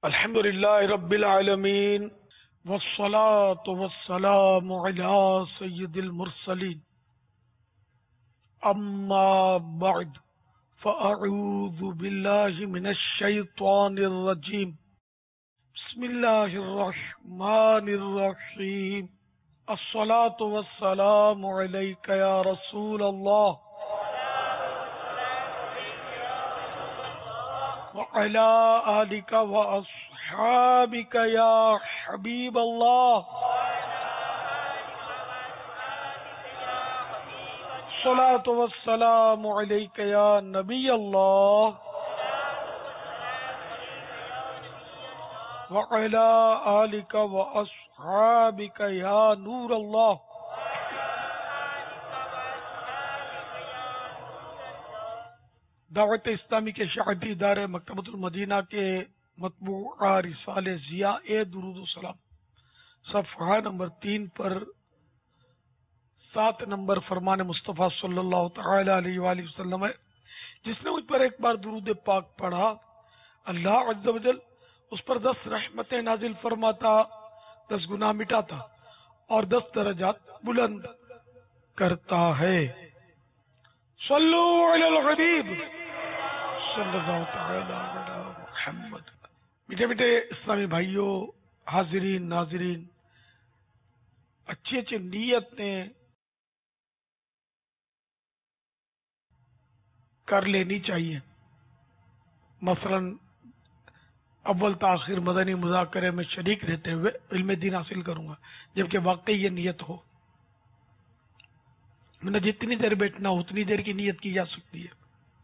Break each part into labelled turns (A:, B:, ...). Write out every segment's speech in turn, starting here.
A: الحمد للہ رب العالمین والصلاة والسلام علی سید المرسلین اما بعد فاعوذ باللہ من الشیطان الرجیم بسم اللہ الرحمن الرحیم الصلاة والسلام علیک یا رسول اللہ وعلى آلك وأصحابك يا حبيب الله الصلاة والسلام عليك يا نبي الله وعلى آلك وأصحابك يا نور الله دعوت اسلامی کے شاعری ادارے مکتبۃ المدینہ کے مطبوعہ رسالے ضیاء درود و سلام صفحہ نمبر 3 پر 7 نمبر فرمان مصطفیٰ صلی اللہ تعالی علیہ وآلہ وسلم ہے، جس نے مجھ پر ایک بار درود پاک پڑھا اللہ عز و جل اس پر 10 رحمتیں نازل فرماتا، 10 گناہ مٹاتا اور 10 درجات بلند کرتا ہے۔ صلو علی الحبیب صلی اللہ تعالی علی محمد۔ میٹھے میٹھے اسلامی بھائیوں، حاضرین ناظرین، اچھی اچھی نیت نے کر لینی چاہیے۔ مثلا اول تاخیر مدنی مذاکرے میں شریک رہتے ہوئے علم دین حاصل کروں گا، جبکہ واقعی یہ نیت ہو۔ میں نے جتنی دیر بیٹھنا ہو اتنی دیر کی نیت کی جا سکتی ہے۔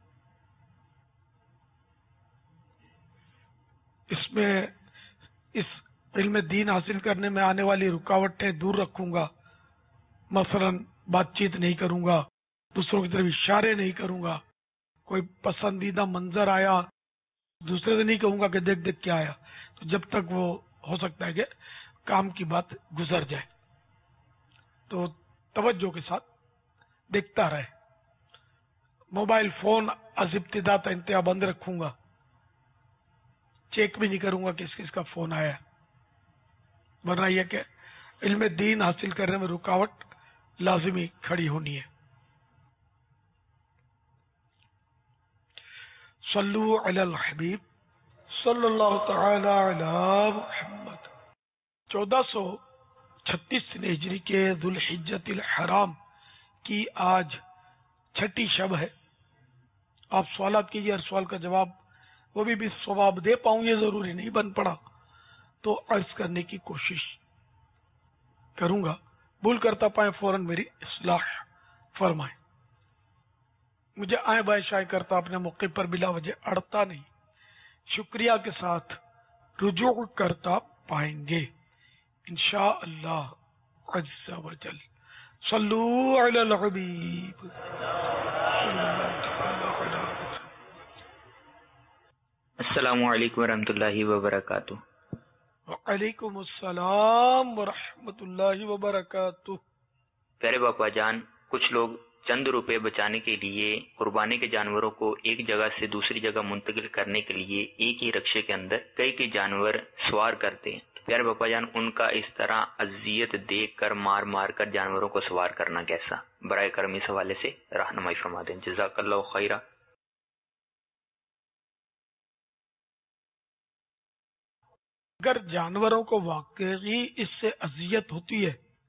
A: اس میں اس علم دین حاصل کرنے میں آنے والی رکاوٹیں دور رکھوں گا۔ مثلا بات چیت نہیں کروں گا، دوسروں کی طرف اشارے نہیں کروں گا، کوئی پسندیدہ منظر آیا دوسرے سے نہیں کہوں گا کہ دیکھ دیکھ کیا آیا، تو جب تک وہ ہو سکتا ہے کہ کام کی بات گزر جائے، تو توجہ کے ساتھ دیکھتا رہے۔ موبائل فون از ابتدا تا انتہا بند رکھوں گا، چیک بھی نہیں کروں گا کس کس کا فون آیا، ورنہ یہ کہ علم دین حاصل کرنے میں رکاوٹ لازمی کھڑی ہونی ہے۔ صلو علی الحبیب صلی اللہ تعالی علی محمد۔ 1436 ہجری کے ذوالحجۃ الحرام کی آج چھٹی شب ہے۔ آپ سوالات کیجیے، ہر سوال کا جواب وہ بھی ثواب دے پاؤں یہ ضروری نہیں بن پڑا تو عرض کرنے کی کوشش کروں گا، بھول کرتا پائیں فوراً میری اصلاح فرمائیں۔ مجھے آئیں بائیں شائیں کرتا اپنے موقع پر بلا وجہ اڑتا نہیں، شکریہ کے ساتھ رجوع کرتا پائیں گے انشاءاللہ عز و جل۔ صلو علی الحبیب۔
B: السلام علیکم ورحمۃ اللہ وبرکاتہ۔
A: وعلیکم السلام ورحمۃ اللہ وبرکاتہ۔
B: پیارے باپا جان، کچھ لوگ چند روپے بچانے کے لیے قربانی کے جانوروں کو ایک جگہ سے دوسری جگہ منتقل کرنے کے لیے ایک ہی رکشے کے اندر کئی جانور سوار کرتے ہیں۔ پیارے باپا جان، ان کا اس طرح اذیت دیکھ کر مار مار کر جانوروں کو سوار کرنا کیسا؟ برائے کرم اس حوالے سے رہنمائی فرما دیں، جزاک اللہ خیرہ۔
A: اگر جانوروں کو واقعی اس سے اذیت ہوتی ہے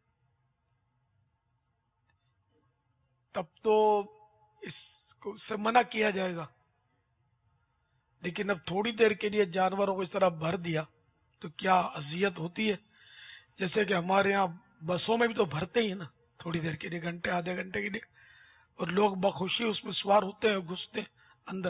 A: تب تو اس کو سے منع کیا جائے گا، لیکن اب تھوڑی دیر کے لیے جانوروں کو اس طرح بھر دیا تو کیا اذیت ہوتی ہے؟ جیسے کہ ہمارے یہاں بسوں میں بھی تو بھرتے ہی ہیں نا، تھوڑی دیر کے لیے، گھنٹے آدھے گھنٹے کے لیے، اور لوگ بخوشی اس میں سوار ہوتے ہیں، گھستے ہیں اندر۔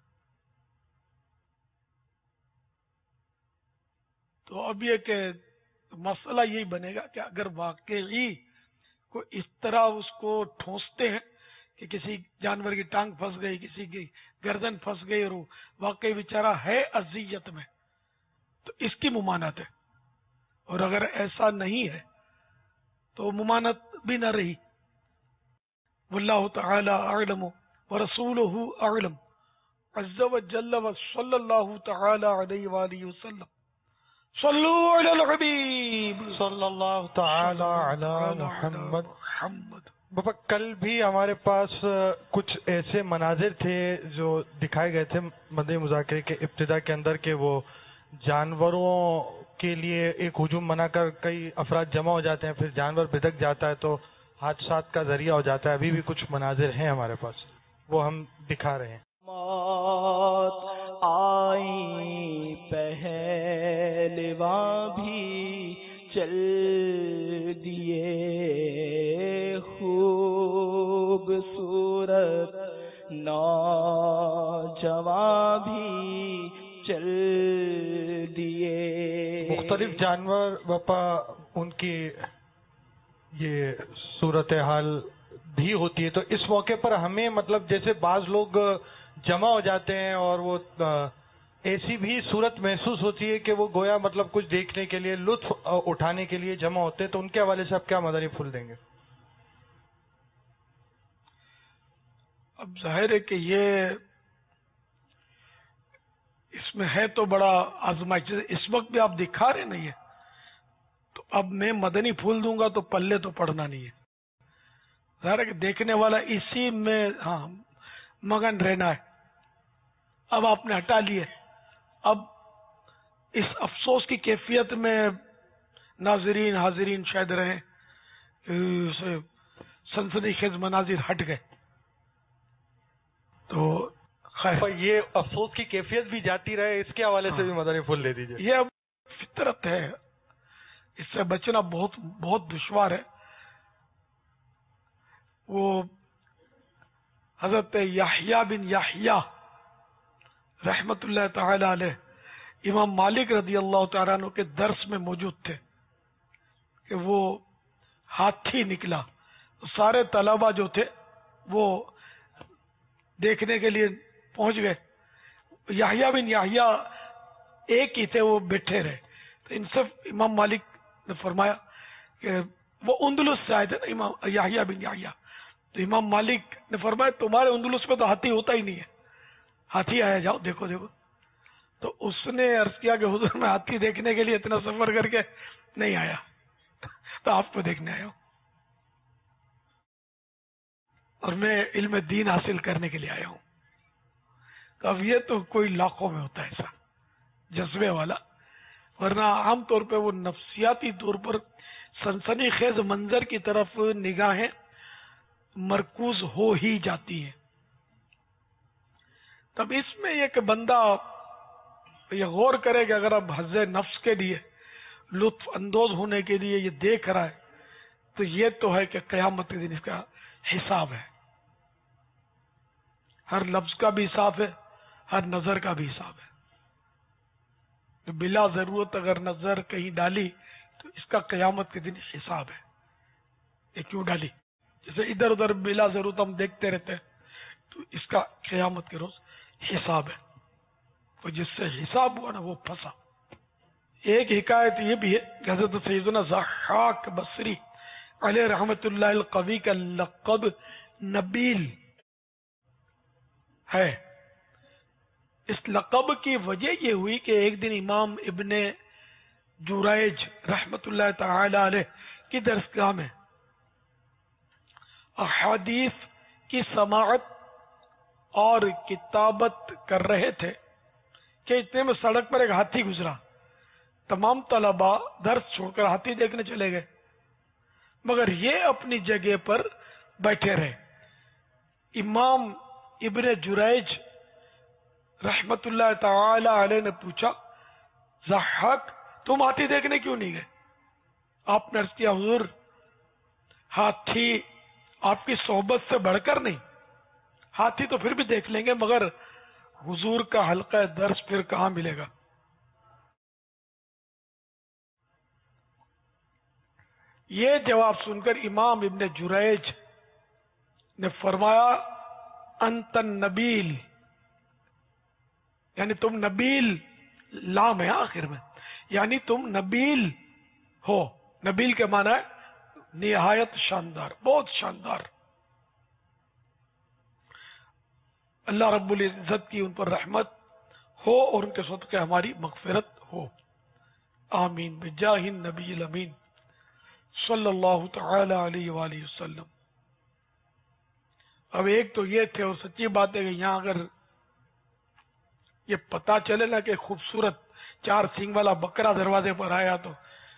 A: تو اب یہ کہ مسئلہ یہی بنے گا کہ اگر واقعی کو اس طرح اس کو ٹھونستے ہیں کہ کسی جانور کی ٹانگ پھنس گئی، کسی کی گردن پھنس گئی اور وہ واقعی بیچارہ ہے اذیت میں، تو اس کی ممانعت ہے، اور اگر ایسا نہیں ہے تو ممانعت بھی نہ رہی۔ واللہ تعالی اعلم ورسولہ اعلم، عز وجل وصلی اللہ تعالی علیہ وآلہ وسلم. صلو علی الحبیب
C: صلی اللہ تعالی علی محمد. بابا کل بھی ہمارے پاس کچھ ایسے مناظر تھے جو دکھائے گئے تھے مدنی مذاکرے کے ابتدا کے اندر کہ وہ جانوروں کے لیے ایک ہجوم بنا کر کئی افراد جمع ہو جاتے ہیں، پھر جانور بھدک جاتا ہے تو حادثات کا ذریعہ ہو جاتا ہے. ابھی بھی کچھ مناظر ہیں ہمارے پاس، وہ ہم دکھا رہے ہیں.
D: آئی پہلواں بھی چل دیے، خوبصورت نوجواں بھی چل دیے.
C: مختلف جانور باپا ان کی یہ صورتحال بھی ہوتی ہے، تو اس موقع پر ہمیں مطلب جیسے بعض لوگ جمع ہو جاتے ہیں اور وہ ایسی بھی صورت محسوس ہوتی ہے کہ وہ گویا مطلب کچھ دیکھنے کے لیے، لطف اٹھانے کے لیے جمع ہوتے ہیں، تو ان کے حوالے سے آپ کیا مدنی پھول دیں گے؟
A: اب ظاہر ہے کہ یہ اس میں ہے تو بڑا آزمائش. اس وقت بھی آپ دکھا رہے نہیں ہے تو اب میں مدنی پھول دوں گا تو پلے تو پڑنا نہیں ہے. ظاہر ہے کہ دیکھنے والا اسی میں مگن رہنا ہے. اب آپ نے ہٹا لیے، اب اس افسوس کی کیفیت میں ناظرین حاضرین شاید رہیں، سنسنی خیز مناظر ہٹ گئے تو خیر
C: یہ افسوس کی کیفیت بھی جاتی رہے، اس کے حوالے سے بھی مدنی پھول دے دیجیے.
A: یہ اب فطرت ہے، اس سے بچنا بہت بہت دشوار ہے. وہ حضرت یحییٰ بن یحییٰ رحمت اللہ تعالی علیہ امام مالک رضی اللہ تعالیٰ عنہ کے درس میں موجود تھے کہ وہ ہاتھی نکلا. سارے طلبہ جو تھے وہ دیکھنے کے لیے پہنچ گئے. یحییٰ بن یحییٰ ایک ہی تھے، وہ بیٹھے رہے. تو ان سے امام مالک نے فرمایا کہ وہ اندلس سے آئے تھے نا امام یحییٰ بن یحییٰ، تو امام مالک نے فرمایا تمہارے اندلس میں تو ہاتھی ہوتا ہی نہیں ہے، ہاتھی آیا، جاؤ دیکھو دیکھو. تو اس نے عرض کیا کہ حضور میں ہاتھی دیکھنے کے لیے اتنا سفر کر کے نہیں آیا، تو آپ کو دیکھنے آیا ہوں اور میں علم دین حاصل کرنے کے لیے آیا ہوں. تو اب یہ تو کوئی لاکھوں میں ہوتا ہے ایسا جذبے والا، ورنہ عام طور پہ وہ نفسیاتی طور پر سنسنی خیز منظر کی طرف نگاہیں مرکوز ہو ہی جاتی ہیں. تب اس میں یہ کہ بندہ یہ غور کرے کہ اگر اب حظ نفس کے لیے، لطف اندوز ہونے کے لیے یہ دیکھ رہا ہے تو یہ تو ہے کہ قیامت کے دن اس کا حساب ہے. ہر لفظ کا بھی حساب ہے، ہر نظر کا بھی حساب ہے. تو بلا ضرورت اگر نظر کہیں ڈالی تو اس کا قیامت کے دن حساب ہے. یہ کیوں ڈالی؟ جیسے ادھر ادھر بلا ضرورت ہم دیکھتے رہتے ہیں تو اس کا قیامت کے روز حساب ہے. تو جس سے حساب ہوا نا وہ پھنسا. ایک حکایت یہ بھی ہے کہ حضرت سیدنا ضحاک بصری علیہ رحمت اللہ القوی کا لقب نبیل ہے. اس لقب کی وجہ یہ ہوئی کہ ایک دن امام ابن جریج رحمت اللہ تعالی علیہ کی درسگاہ میں احادیث کی سماعت اور کتابت کر رہے تھے کہ اتنے میں سڑک پر ایک ہاتھی گزرا. تمام طلباء درس چھوڑ کر ہاتھی دیکھنے چلے گئے، مگر یہ اپنی جگہ پر بیٹھے رہے. امام ابن جریج رحمت اللہ تعالی علیہ نے پوچھا، ضحاک تم ہاتھی دیکھنے کیوں نہیں گئے؟ آپ نے عرض کیا، حضور ہاتھی آپ کی صحبت سے بڑھ کر نہیں، ہاتھی تو پھر بھی دیکھ لیں گے مگر حضور کا حلقہ درس پھر کہاں ملے گا. یہ جواب سن کر امام ابن جریج نے فرمایا، انت النبیل، یعنی تم نبیل، لام ہے آخر میں، یعنی تم نبیل ہو. نبیل کے معنی ہے نہایت شاندار، بہت شاندار. اللہ رب العزت کی ان پر رحمت ہو اور ان کے صدقے ہماری مغفرت ہو. آمین بجاہ النبی الامین صلی اللہ تعالی علیہ وآلہ وسلم. اب ایک تو یہ تھے، اور سچی بات ہے کہ یہاں اگر یہ پتا چلے نا کہ خوبصورت 4 سینگ والا بکرا دروازے پر آیا تو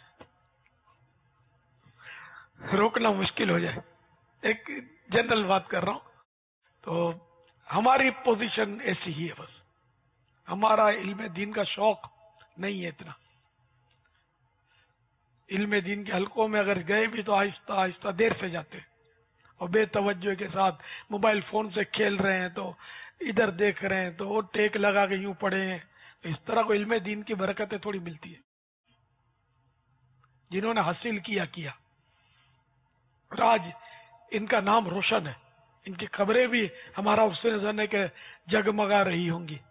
A: روکنا مشکل ہو جائے. ایک جنرل بات کر رہا ہوں. تو ہماری پوزیشن ایسی ہی ہے، بس ہمارا علم دین کا شوق نہیں ہے اتنا. علم دین کے حلقوں میں اگر گئے بھی تو آہستہ آہستہ دیر سے جاتے اور بے توجہ کے ساتھ موبائل فون سے کھیل رہے ہیں، تو ادھر دیکھ رہے ہیں تو وہ ٹیک لگا کے یوں پڑے ہیں. تو اس طرح کو علم دین کی برکتیں تھوڑی ملتی ہے. جنہوں نے حاصل کیا اور آج ان کا نام روشن ہے، ان کی خبریں بھی ہمارا اس سے نظر ہے کہ جگمگا رہی ہوں گی.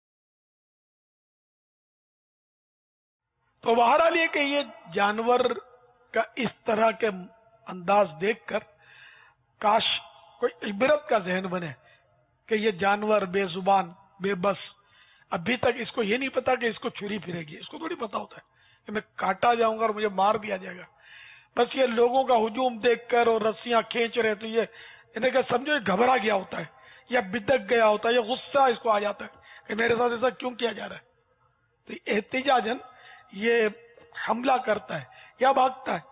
A: تو بہرحال یہ کہ یہ جانور کا اس طرح کے انداز دیکھ کر کاش کوئی عبرت کا ذہن بنے کہ یہ جانور بے زبان بے بس، ابھی تک اس کو یہ نہیں پتا کہ اس کو چھری پھرے گی، اس کو تھوڑی پتا ہوتا ہے کہ میں کاٹا جاؤں گا اور مجھے مار دیا جائے گا. بس یہ لوگوں کا ہجوم دیکھ کر اور رسیاں کھینچ رہے تو یہ انہیں کہ سمجھو یہ گھبرا گیا ہوتا ہے یا بدک گیا ہوتا ہے یا غصہ اس کو آ جاتا ہے کہ میرے ساتھ ایسا کیوں کیا جا رہا ہے. تو احتجاجن یہ حملہ کرتا ہے یا بھاگتا ہے.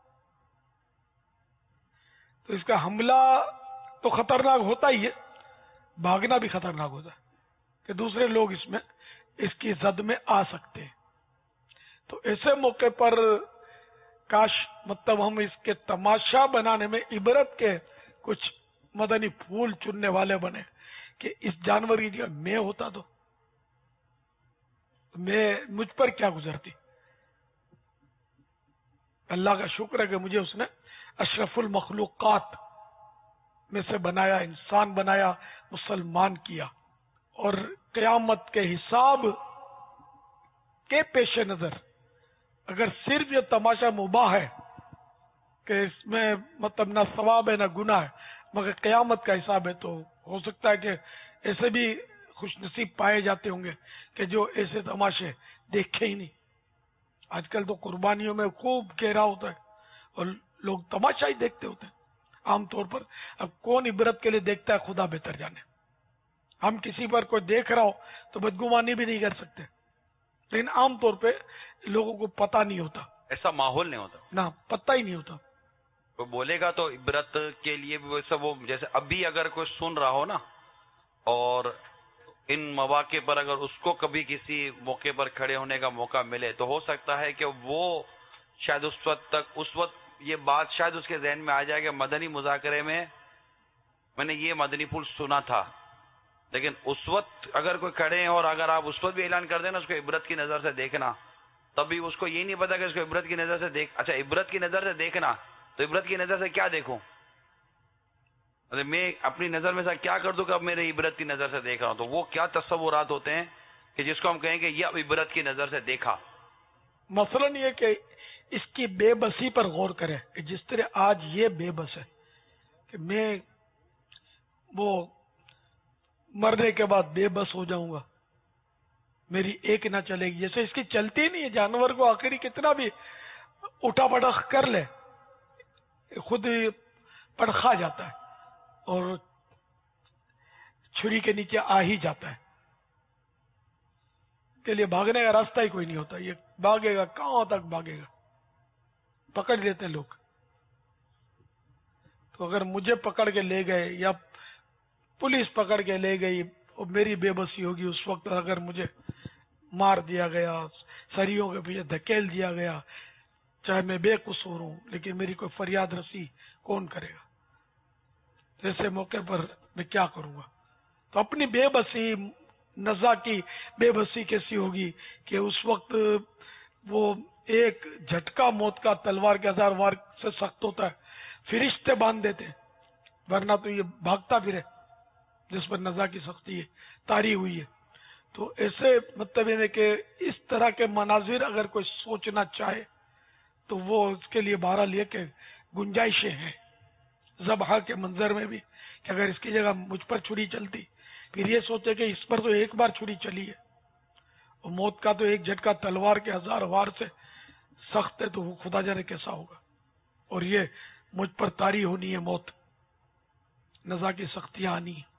A: تو اس کا حملہ تو خطرناک ہوتا ہی ہے، بھاگنا بھی خطرناک ہوتا ہے کہ دوسرے لوگ اس کی زد میں آ سکتے ہیں. تو ایسے موقع پر کاش مطلب ہم اس کے تماشا بنانے میں عبرت کے کچھ مدنی پھول چننے والے بنے کہ اس جانور کی جگہ میں ہوتا تو مجھ پر کیا گزرتی. اللہ کا شکر ہے کہ مجھے اس نے اشرف المخلوقات میں سے بنایا، انسان بنایا، مسلمان کیا. اور قیامت کے حساب کے پیش نظر اگر صرف یہ تماشا مباح ہے کہ اس میں مطلب نہ ثواب ہے نہ گناہ ہے، مگر قیامت کا حساب ہے، تو ہو سکتا ہے کہ ایسے بھی خوش نصیب پائے جاتے ہوں گے کہ جو ایسے تماشے دیکھے ہی نہیں. آج کل تو قربانیوں میں خوب گہرا ہوتا ہے اور لوگ تماشا ہی دیکھتے ہوتے ہیں عام طور پر. اب کون عبرت کے لیے دیکھتا ہے خدا بہتر جانے. ہم کسی پر کوئی دیکھ رہا ہو تو بدگمانی بھی نہیں کر سکتے، لیکن عام طور پہ لوگوں کو پتہ نہیں ہوتا،
E: ایسا ماحول نہیں ہوتا،
A: نہ پتہ ہی نہیں ہوتا.
E: کوئی بولے گا تو عبرت کے لیے بھی ویسا وہ جیسے ابھی اگر کوئی سن رہا ہو نا اور ان مواقع پر اگر اس کو کبھی کسی موقع پر کھڑے ہونے کا موقع ملے تو ہو سکتا ہے کہ وہ شاید اس وقت یہ بات شاید اس کے ذہن میں آ جائے کہ مدنی مذاکرے میں نے یہ مدنی پھول سنا تھا. لیکن اس وقت اگر کوئی کھڑے ہیں اور اگر آپ اس وقت بھی اعلان کر دیں نا اس کو عبرت کی نظر سے دیکھنا، تبھی اس کو یہ نہیں پتا کہ اس کو عبرت کی نظر سے اچھا عبرت کی نظر سے دیکھنا، تو عبرت کی نظر سے کیا دیکھوں؟ میں اپنی نظر میں سے کیا کر دوں کہ اب میرے عبرت کی نظر سے دیکھ رہا ہوں؟ تو وہ کیا تصورات ہوتے ہیں کہ جس کو ہم کہیں کہ یہ اب عبرت کی نظر سے دیکھا.
A: مثلاً یہ کہ اس کی بے بسی پر غور کریں کہ جس طرح آج یہ بے بس ہے کہ میں وہ مرنے کے بعد بے بس ہو جاؤں گا، میری ایک نہ چلے گی، جیسے اس کی چلتی نہیں ہے. جانور کو آخری کتنا بھی اٹھا پٹخ کر لے خود پڑخا جاتا ہے اور چھری کے نیچے آ ہی جاتا ہے. کے لیے بھاگنے کا راستہ ہی کوئی نہیں ہوتا. یہ بھاگے گا کہاں تک بھاگے گا، پکڑ لیتے ہیں لوگ. تو اگر مجھے پکڑ کے لے گئے یا پولیس پکڑ کے لے گئی اور میری بے بسی ہوگی اس وقت، اگر مجھے مار دیا گیا، سریوں کے پیچھے دھکیل دیا گیا، چاہے میں بے قصور ہوں، لیکن میری کوئی فریاد رسی کون کرے گا؟ ایسے موقع پر میں کیا کروں گا؟ تو اپنی بے بسی، نزا کی بے بسی کیسی ہوگی کہ اس وقت وہ ایک جھٹکا موت کا تلوار کے 1000 وار سے سخت ہوتا ہے، فرشتے باندھ دیتے ہیں، ورنہ تو یہ بھاگتا پھرے جس پر نزا کی سختی ہے تاری ہوئی ہے. تو ایسے مطلب یہ کہ اس طرح کے مناظر اگر کوئی سوچنا چاہے تو وہ اس کے لیے بہرحال یہ کہ گنجائشیں ہیں ذبح کے منظر میں بھی کہ اگر اس کی جگہ مجھ پر چھری چلتی پھر یہ سوچے کہ اس پر تو ایک بار چھری چلی ہے اور موت کا تو ایک جھٹکا تلوار کے 1000 وار سے سخت ہے، تو وہ خدا جانے کیسا ہوگا. اور یہ مجھ پر طاری ہونی ہے موت، نزا کی سختیاں آنی ہے.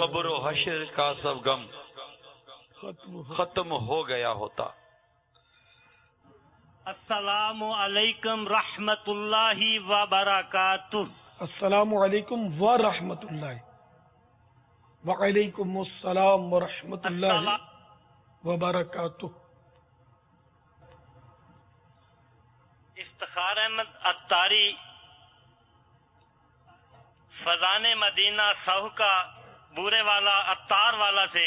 E: قبر و حشر کا سب غم ختم ہو گیا ہوتا۔
F: السلام علیکم رحمت اللہ وبرکاتہ۔
A: السلام علیکم ورحمۃ اللہ۔ وعلیکم السلام ورحمۃ اللہ وبرکاتہ۔
F: افتخار احمد عطاری فضان مدینہ سہو کا بورے والا عطار والا سے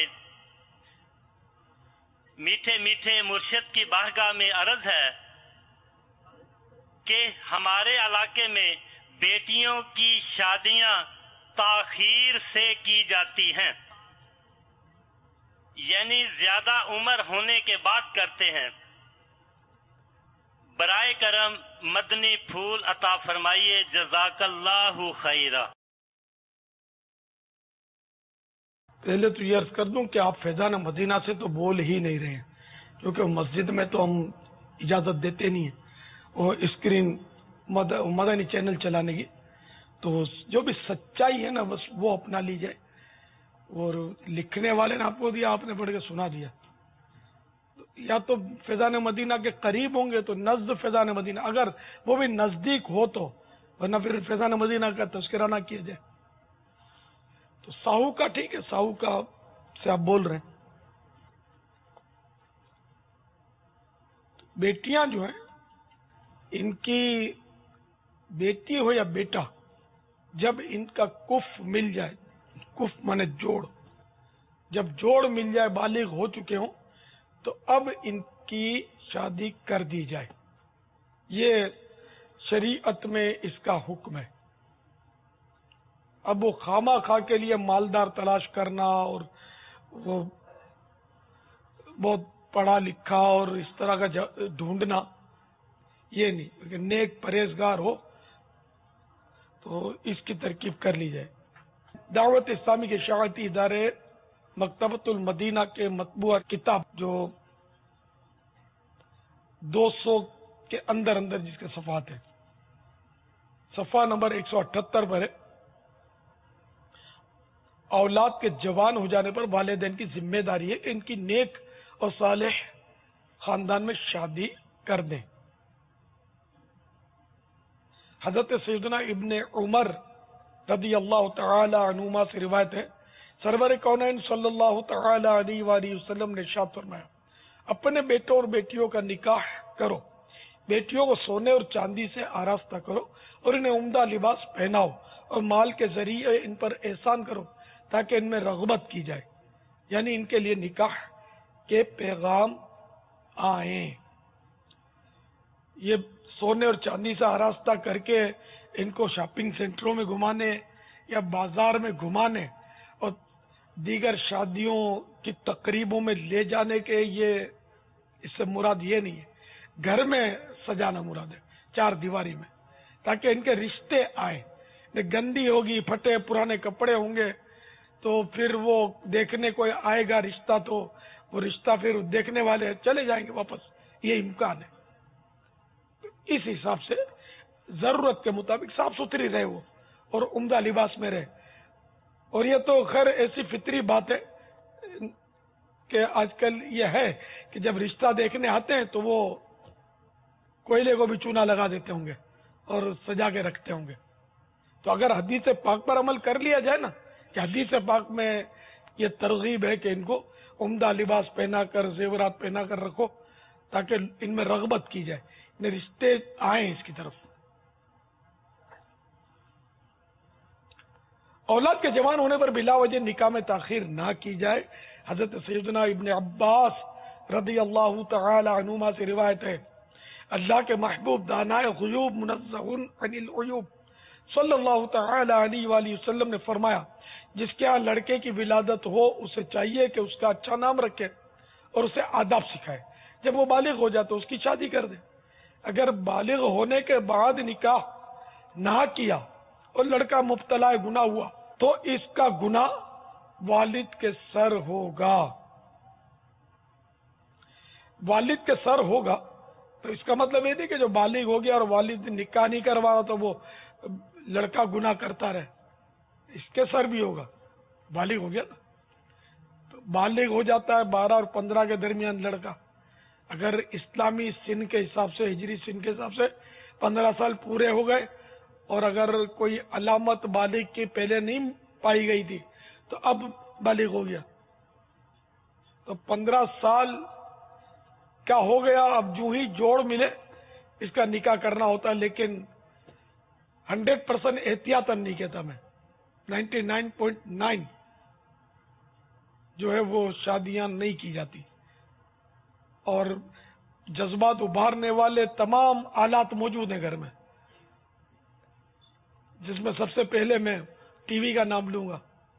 F: میٹھے میٹھے مرشد کی بارگاہ میں عرض ہے کہ ہمارے علاقے میں بیٹیوں کی شادیاں تاخیر سے کی جاتی ہیں، یعنی زیادہ عمر ہونے کے بعد کرتے ہیں۔ برائے کرم مدنی پھول عطا فرمائیے، جزاک اللہ خیرہ۔
A: پہلے تو یہ عرض کر دوں کہ آپ فیضان مدینہ سے تو بول ہی نہیں رہے ہیں، کیونکہ مسجد میں تو ہم اجازت دیتے نہیں ہیں وہ اسکرین مدنی چینل چلانے کی، تو جو بھی سچائی ہے نا بس وہ اپنا لی جائے، اور لکھنے والے نے آپ کو دیا، آپ نے پڑھ کے سنا دیا، یا تو فیضان مدینہ کے قریب ہوں گے تو نزد فیضان مدینہ، اگر وہ بھی نزدیک ہو تو، ورنہ پھر فیضان مدینہ کا تذکرہ نہ کیا جائے۔ تو ساہو کا ٹھیک ہے، ساہو کا سے آپ بول رہے ہیں۔ بیٹیاں جو ہیں، ان کی بیٹی ہو یا بیٹا، جب ان کا کف مل جائے، کف مانے جوڑ، جب جوڑ مل جائے، بالغ ہو چکے ہوں، تو اب ان کی شادی کر دی جائے۔ یہ شریعت میں اس کا حکم ہے۔ اب وہ خامہ خواہ کے لیے مالدار تلاش کرنا اور وہ بہت پڑھا لکھا اور اس طرح کا ڈھونڈنا، یہ نہیں، لیکن نیک پرہیزگار ہو تو اس کی ترکیب کر لی جائے۔ دعوت اسلامی کے اشاعتی ادارے مکتبۃ المدینہ کے مطبوعہ کتاب جو 200 کے اندر جس کے صفحات ہیں، صفحہ نمبر 178 پر ہے، اولاد کے جوان ہو جانے پر والدین کی ذمہ داری ہے کہ ان کی نیک اور صالح خاندان میں شادی کر دیں۔ حضرت سیدنا ابن عمر رضی اللہ تعالی عنہما سے روایت ہے، سرور کونین صلی اللہ تعالی علیہ وآلہ وسلم نے ارشاد فرمایا، اپنے بیٹوں اور بیٹیوں کا نکاح کرو، بیٹیوں کو سونے اور چاندی سے آراستہ کرو اور انہیں عمدہ لباس پہناؤ اور مال کے ذریعے ان پر احسان کرو تاکہ ان میں رغبت کی جائے، یعنی ان کے لیے نکاح کے پیغام آئیں۔ یہ سونے اور چاندی سے آراستہ کر کے ان کو شاپنگ سینٹروں میں گھمانے یا بازار میں گھمانے اور دیگر شادیوں کی تقریبوں میں لے جانے کے، یہ اس سے مراد یہ نہیں ہے، گھر میں سجانا مراد ہے، چار دیواری میں، تاکہ ان کے رشتے آئیں۔ گندی ہوگی، پھٹے پرانے کپڑے ہوں گے تو پھر وہ دیکھنے کوئی آئے گا رشتہ، تو وہ رشتہ پھر دیکھنے والے چلے جائیں گے واپس، یہ امکان ہے۔ اس حساب سے ضرورت کے مطابق صاف ستھری رہے وہ اور عمدہ لباس میں رہے۔ اور یہ تو خیر ایسی فطری بات ہے کہ آج کل یہ ہے کہ جب رشتہ دیکھنے آتے ہیں تو وہ کوئلے کو بھی چونا لگا دیتے ہوں گے اور سجا کے رکھتے ہوں گے۔ تو اگر حدیث پاک پر عمل کر لیا جائے نا، کہ حدیث پاک میں یہ ترغیب ہے کہ ان کو عمدہ لباس پہنا کر، زیورات پہنا کر رکھو تاکہ ان میں رغبت کی جائے، انہیں رشتے آئیں اس کی طرف۔ اولاد کے جوان ہونے پر بلا وجہ نکاح میں تاخیر نہ کی جائے۔ حضرت سیدنا ابن عباس رضی اللہ تعالی عنہما سے روایت ہے، اللہ کے محبوب دانائے غیوب منزہ عن العیوب صلی اللہ تعالی علیہ وآلہ وسلم نے فرمایا، جس کے ہاں لڑکے کی ولادت ہو اسے چاہیے کہ اس کا اچھا نام رکھے اور اسے آداب سکھائے، جب وہ بالغ ہو جائے تو اس کی شادی کر دے۔ اگر بالغ ہونے کے بعد نکاح نہ کیا اور لڑکا مبتلا گناہ ہوا تو اس کا گناہ والد کے سر ہوگا۔ والد کے سر ہوگا تو اس کا مطلب یہ نہیں کہ جو بالغ ہو گیا اور والد نکاح نہیں کروا تو وہ لڑکا گناہ کرتا رہے، اس کے سر بھی ہوگا۔ بالغ ہو گیا نا. تو بالغ ہو جاتا ہے 12 اور 15 کے درمیان لڑکا. اگر اسلامی سن کے حساب سے، ہجری سن کے حساب سے 15 سال پورے ہو گئے، اور اگر کوئی علامت بالغ کی پہلے نہیں پائی گئی تھی تو اب بالغ ہو گیا، تو 15 سال کا ہو گیا. اب جو ہی جوڑ ملے اس کا نکاح کرنا ہوتا ہے، لیکن 100% احتیاطاً نہیں کہتا میں، 99.9 جو ہے وہ شادیاں نہیں کی جاتی. اور جذبات ابھارنے والے تمام آلات موجود ہیں گھر میں، جس میں سب سے پہلے میں ٹی وی کا نام لوں گا.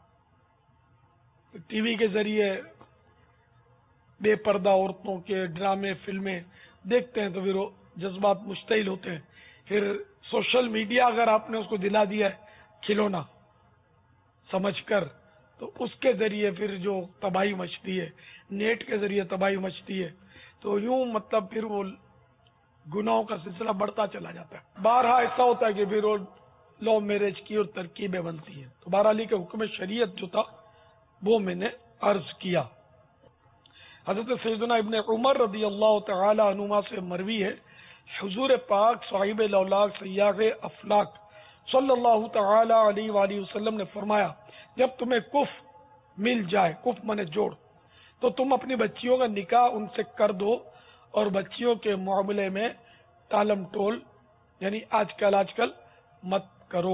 A: ٹی وی کے ذریعے بے پردہ عورتوں کے ڈرامے، فلمیں دیکھتے ہیں تو پھر وہ جذبات مشتعل ہوتے ہیں. پھر سوشل میڈیا اگر آپ نے اس کو دلا دیا ہے کھلونا سمجھ کر، تو اس کے ذریعے پھر جو تباہی مچتی ہے، نیٹ کے ذریعے تباہی مچتی ہے، تو یوں مطلب پھر وہ گناہوں کا سلسلہ بڑھتا چلا جاتا ہے. بارہا ایسا ہوتا ہے کہ پھر وہ لو میرج کی اور ترکیبیں بنتی ہیں. تو بہرحال کے حکم شریعت جو تھا وہ میں نے عرض کیا. حضرت سیدنا ابن عمر رضی اللہ تعالی عنہما سے مروی ہے، حضور پاک صاحب الاولاق سیاح افلاق صلی اللہ تعالی علیہ وآلہ وسلم نے فرمایا، جب تمہیں کف مل جائے، کف منے جوڑ، تو تم اپنی بچیوں کا نکاح ان سے کر دو، اور بچیوں کے معاملے میں ٹالم ٹول یعنی آج کل مت کرو.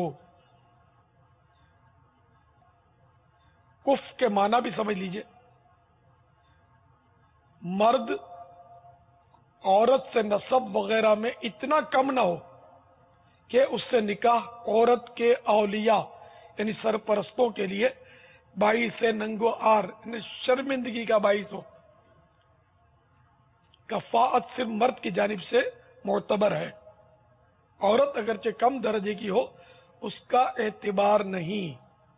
A: کف کے معنی بھی سمجھ لیجئے، مرد عورت سے نسب وغیرہ میں اتنا کم نہ ہو کہ اس سے نکاح عورت کے اولیاء یعنی سرپرستوں کے لیے باعث ننگو آر یعنی شرمندگی کا باعث ہو. کفاءت صرف مرد کی جانب سے معتبر ہے، عورت اگرچہ کم درجے کی ہو اس کا اعتبار نہیں.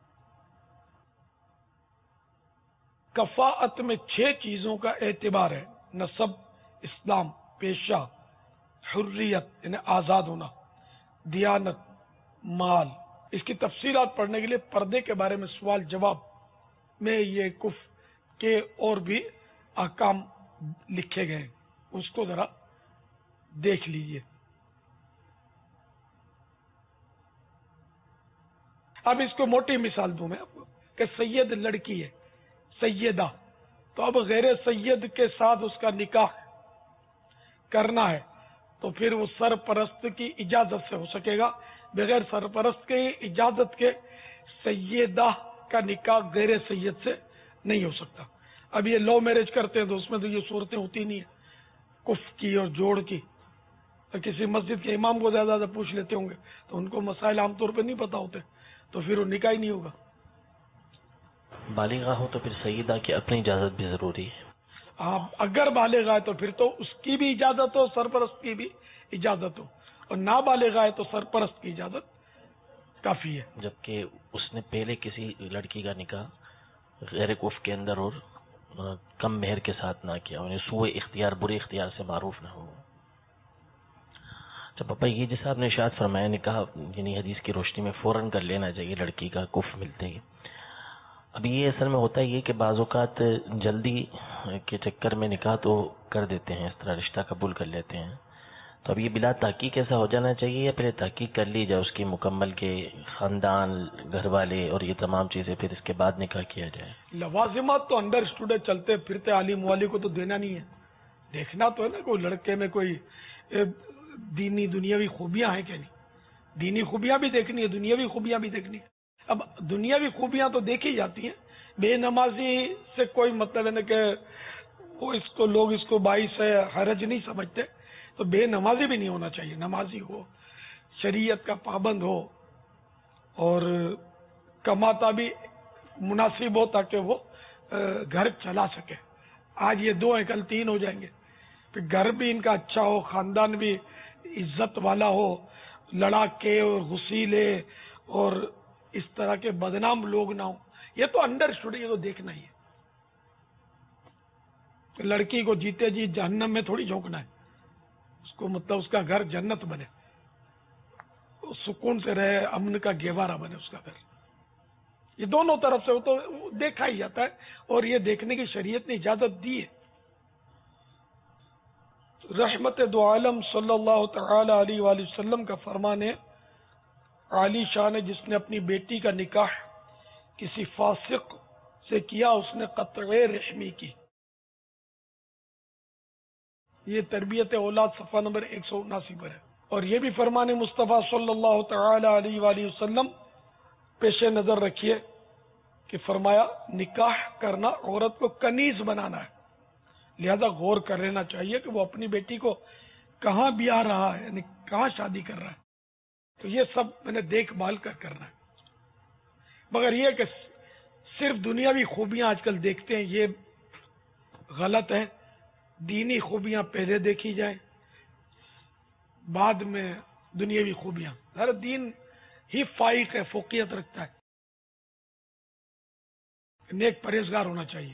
A: کفاءت میں 6 چیزوں کا اعتبار ہے: نسب، اسلام، پیشہ، حریت یعنی آزاد ہونا، دیانت، مال. اس کی تفصیلات پڑھنے کے لیے پردے کے بارے میں سوال جواب میں یہ کف کے اور بھی احکام لکھے گئے، اس کو ذرا دیکھ لیجئے. اب اس کو موٹی مثال دوں میں آپ کو کہ سید لڑکی ہے، سیدہ، تو اب غیر سید کے ساتھ اس کا نکاح کرنا ہے تو پھر وہ سرپرست کی اجازت سے ہو سکے گا. بغیر سرپرست کی اجازت کے سیدہ کا نکاح غیر سید سے نہیں ہو سکتا. اب یہ لو میرج کرتے ہیں تو اس میں تو یہ صورتیں ہوتی نہیں ہیں کف کی اور جوڑ کی. تو کسی مسجد کے امام کو زیادہ پوچھ لیتے ہوں گے تو ان کو مسائل عام طور پہ نہیں پتا ہوتے، تو پھر وہ نکاح ہی نہیں ہوگا.
G: بالغہ ہو تو پھر سیدہ کی اپنی اجازت بھی ضروری ہے.
A: اگر بالغ ہے تو پھر تو اس کی بھی اجازت ہو، سرپرست کی بھی اجازت ہو، اور نابالغ ہے تو سرپرست کی اجازت کافی ہے.
G: جبکہ اس نے پہلے کسی لڑکی کا نکاح غیر کف کے اندر اور کم مہر کے ساتھ نہ کیا، انہیں سوء اختیار، برے اختیار سے معروف نہ ہو. اچھا پاپا، یہ جیسا آپ نے ارشاد فرمایا نکاح یعنی حدیث کی روشنی میں فوراً کر لینا چاہیے لڑکی کا کف ملتے ہی. اب یہ اصل میں ہوتا یہ کہ بعض اوقات جلدی کے چکر میں نکاح تو کر دیتے ہیں، اس طرح رشتہ قبول کر لیتے ہیں. تو اب یہ بلا تحقیق ایسا ہو جانا چاہیے یا پھر تحقیق کر لی جائے اس کی مکمل کے خاندان، گھر والے اور یہ تمام چیزیں، پھر اس کے بعد نکاح کیا جائے؟
A: لوازمات تو انڈر اسٹوڈے چلتے پھرتے عالم والی کو تو دینا نہیں ہے. دیکھنا تو ہے نا کوئی لڑکے میں کوئی دینی دنیاوی خوبیاں ہیں کہ نہیں. دینی خوبیاں بھی دیکھنی ہے، دنیاوی خوبیاں بھی دیکھنی ہے. اب دنیاوی خوبیاں تو دیکھی جاتی ہیں، بے نمازی سے کوئی مطلب ہے نا کہ وہ لوگ اس کو باعث حرج نہیں سمجھتے. تو بے نمازی بھی نہیں ہونا چاہیے، نمازی ہو، شریعت کا پابند ہو اور کماتا بھی مناسب ہو تاکہ وہ گھر چلا سکے. آج یہ 2 ہیں کل 3 ہو جائیں گے. پھر گھر بھی ان کا اچھا ہو، خاندان بھی عزت والا ہو، لڑاکے اور غسیلے اور اس طرح کے بدنام لوگ نہ ہوں. یہ تو انڈر اسٹوڈے، یہ تو دیکھنا ہی ہے. لڑکی کو جیتے جی جہنم میں تھوڑی جھونکنا ہے، اس کو مطلب اس کا گھر جنت بنے، سکون سے رہے، امن کا گہوارہ بنے اس کا گھر. یہ دونوں طرف سے تو دیکھا ہی جاتا ہے، اور یہ دیکھنے کی شریعت نے اجازت دی ہے۔ رحمت دو عالم صلی اللہ تعالی علیہ وآلہ وسلم کا فرمان ہے، عالی شان ہے، جس نے اپنی بیٹی کا نکاح کسی فاسق سے کیا اس نے قطع رحمی کی۔ یہ تربیت اولاد صفحہ نمبر 179 پر ہے۔ اور یہ بھی فرمان مصطفیٰ صلی اللہ تعالی علیہ وآلہ وسلم پیش نظر رکھیے کہ فرمایا نکاح کرنا عورت کو کنیز بنانا ہے، لہذا غور کر لینا چاہیے کہ وہ اپنی بیٹی کو کہاں بیاہ رہا ہے، یعنی کہاں شادی کر رہا ہے۔ تو یہ سب میں نے دیکھ بھال کر کرنا ہے، مگر یہ کہ صرف دنیاوی خوبیاں آج کل دیکھتے ہیں، یہ غلط ہے۔ دینی خوبیاں پہلے دیکھی جائیں، بعد میں دنیاوی خوبیاں۔ ہر دین ہی فائق ہے، فوقیت رکھتا ہے، نیک پرہیزگار ہونا چاہیے۔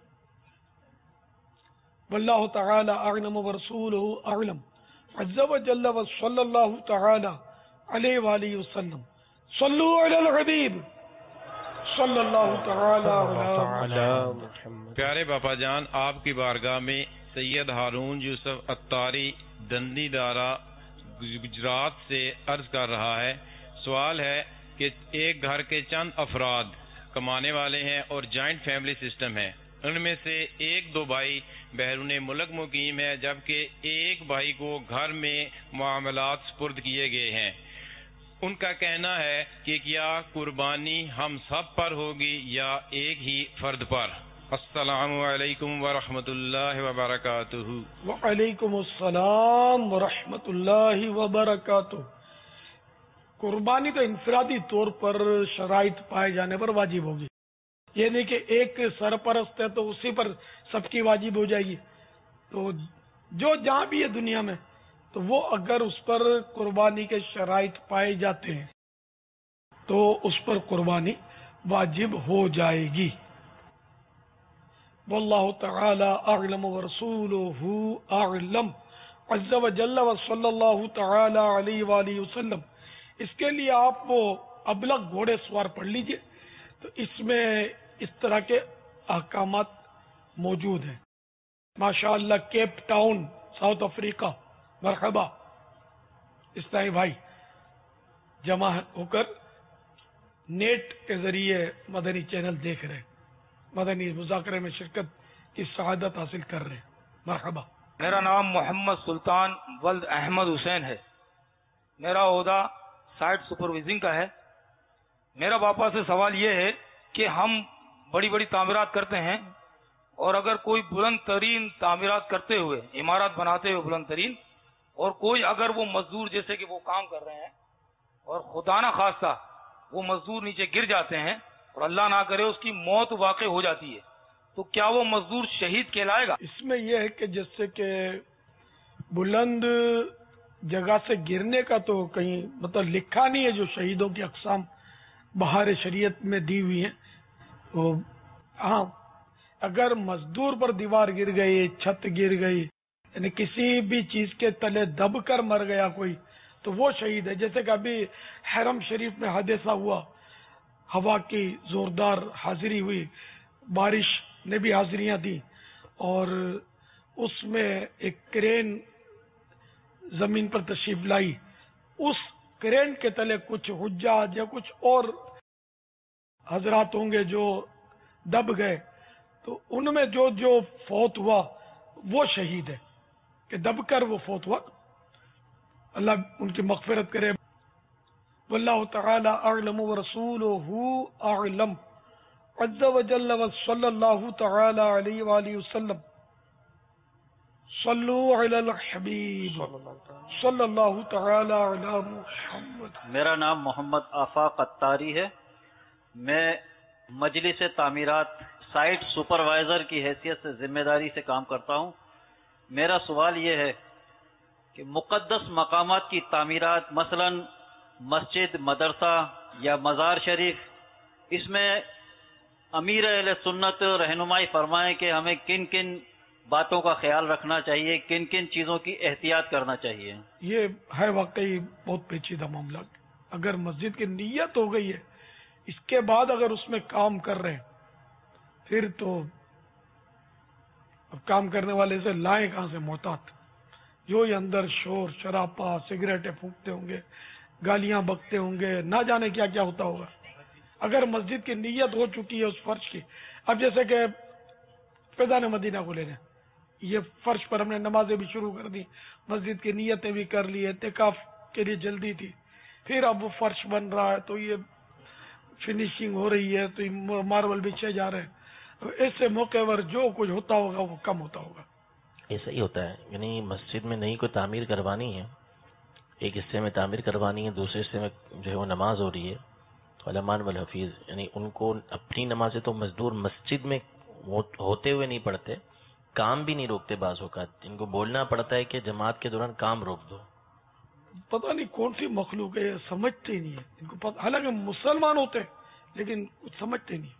A: واللہ تعالی اعلم ورسولہ اعلم عز وجل وصلی اللہ تعالی علیہ وآلہ وسلم۔ صلو علی الحبیب صلی اللہ تعالی علی محمد۔
H: پیارے باپا جان، آپ کی بارگاہ میں سید ہارون یوسف اتاری دندی دارا گجرات سے عرض کر رہا ہے، سوال ہے کہ ایک گھر کے چند افراد کمانے والے ہیں اور جوائنٹ فیملی سسٹم ہے، ان میں سے ایک دو بھائی بیرون ملک مقیم ہے، جبکہ ایک بھائی کو گھر میں معاملات سپرد کیے گئے ہیں۔ ان کا کہنا ہے کہ کیا قربانی ہم سب پر ہوگی یا ایک ہی فرد پر؟ السلام علیکم ورحمۃ اللہ وبرکاتہ۔
A: وعلیکم السلام ورحمۃ اللہ وبرکاتہ۔ قربانی تو انفرادی طور پر شرائط پائے جانے پر واجب ہوگی، یہ نہیں کہ ایک سرپرست ہے تو اسی پر سب کی واجب ہو جائے گی۔ تو جو جہاں بھی ہے دنیا میں، تو وہ اگر اس پر قربانی کے شرائط پائے جاتے ہیں تو اس پر قربانی واجب ہو جائے گی۔ واللہ تعالی اعلم ورسولہ اعلم عز وجل وصلی اللہ تعالی علیہ وآلہ وسلم۔ اس کے لیے آپ وہ ابلغ گھوڑے سوار پڑھ لیجئے، تو اس میں اس طرح کے احکامات موجود ہیں۔ ماشاءاللہ کیپ ٹاؤن ساؤتھ افریقہ، مرحبا اسلامی بھائی جمع ہو کر نیٹ کے ذریعے مدنی چینل دیکھ رہے ہیں، مدنی مذاکرے میں شرکت کی سعادت حاصل کر رہے ہیں، مرحبا۔
I: میرا نام محمد سلطان ولد احمد حسین ہے، میرا عہدہ سائٹ سپروائزنگ کا ہے۔ میرا باپا سے سوال یہ ہے کہ ہم بڑی بڑی تعمیرات کرتے ہیں، اور اگر کوئی بلند ترین تعمیرات کرتے ہوئے، عمارات بناتے ہوئے بلند ترین، اور کوئی اگر وہ مزدور جیسے کہ وہ کام کر رہے ہیں اور خدا نہ خواستہ وہ مزدور نیچے گر جاتے ہیں اور اللہ نہ کرے اس کی موت واقع ہو جاتی ہے، تو کیا وہ مزدور شہید کہلائے گا؟
A: اس میں یہ ہے کہ جیسے کہ بلند جگہ سے گرنے کا تو کہیں مطلب لکھا نہیں ہے، جو شہیدوں کی اقسام بہار شریعت میں دی ہوئی ہیں، تو ہاں اگر مزدور پر دیوار گر گئی، چھت گر گئی، یعنی کسی بھی چیز کے تلے دب کر مر گیا کوئی، تو وہ شہید ہے۔ جیسے کہ ابھی حرم شریف میں حادثہ ہوا، ہوا کی زوردار حاضری ہوئی، بارش نے بھی حاضریاں دی، اور اس میں ایک کرین زمین پر تشریف لائی، اس کرین کے تلے کچھ حجاج یا کچھ اور حضرات ہوں گے جو دب گئے، تو ان میں جو فوت ہوا وہ شہید ہے کہ دب کر وہ فوت ہوا، اللہ ان کی مغفرت کرے۔ واللہ تعالی اعلم ورسولہ اعلم عز وجل وصلی اللہ تعالی علیہ وآلہ وسلم۔ صلو علی الحبیب صلی اللہ تعالی علی محمد۔
J: میرا نام محمد آفاق اتاری ہے، میں مجلس تعمیرات سائٹ سپروائزر کی حیثیت سے ذمہ داری سے کام کرتا ہوں۔ میرا سوال یہ ہے کہ مقدس مقامات کی تعمیرات، مثلا مسجد، مدرسہ یا مزار شریف، اس میں امیر اہل سنت رہنمائی فرمائیں کہ ہمیں کن کن باتوں کا خیال رکھنا چاہیے، کن کن چیزوں کی احتیاط کرنا چاہیے؟
A: یہ ہے واقعی بہت پیچیدہ معاملہ۔ اگر مسجد کی نیت ہو گئی ہے اس کے بعد اگر اس میں کام کر رہے ہیں پھر تو اب کام کرنے والے سے لائیں کہاں سے محتاط، جو یہ اندر شور شرابہ سگریٹیں پھونکتے ہوں گے، گالیاں بکتے ہوں گے، نہ جانے کیا کیا ہوتا ہوگا۔ اگر مسجد کی نیت ہو چکی ہے اس فرش کی، اب جیسے کہ فیضان مدینہ کو لے لیں، یہ فرش پر ہم نے نمازیں بھی شروع کر دی، مسجد کی نیتیں بھی کر لی، اعتکاف کے لیے جلدی تھی، پھر اب وہ فرش بن رہا ہے تو یہ فنیشنگ ہو رہی ہے تو یہ ماربل بچھے جا رہے ہیں، ایسے موقع پر جو کچھ ہوتا ہوگا وہ کم ہوتا ہوگا۔
G: ایسا ہی ہوتا ہے، یعنی مسجد میں نئی کوئی تعمیر کروانی ہے، ایک حصے میں تعمیر کروانی ہے، دوسرے حصے میں جو ہے وہ نماز ہو رہی ہے، علماء والحفیظ یعنی ان کو اپنی نمازیں تو مزدور مسجد میں ہوتے ہوئے نہیں پڑھتے، کام بھی نہیں روکتے، بعض اوقات ان کو بولنا پڑتا ہے کہ جماعت کے دوران کام روک دو۔
A: پتہ نہیں کون سی مخلوق ہے، یہ سمجھتے ہی نہیں ہے ان کو پتہ، حالانکہ مسلمان ہوتے لیکن کچھ سمجھتے نہیں۔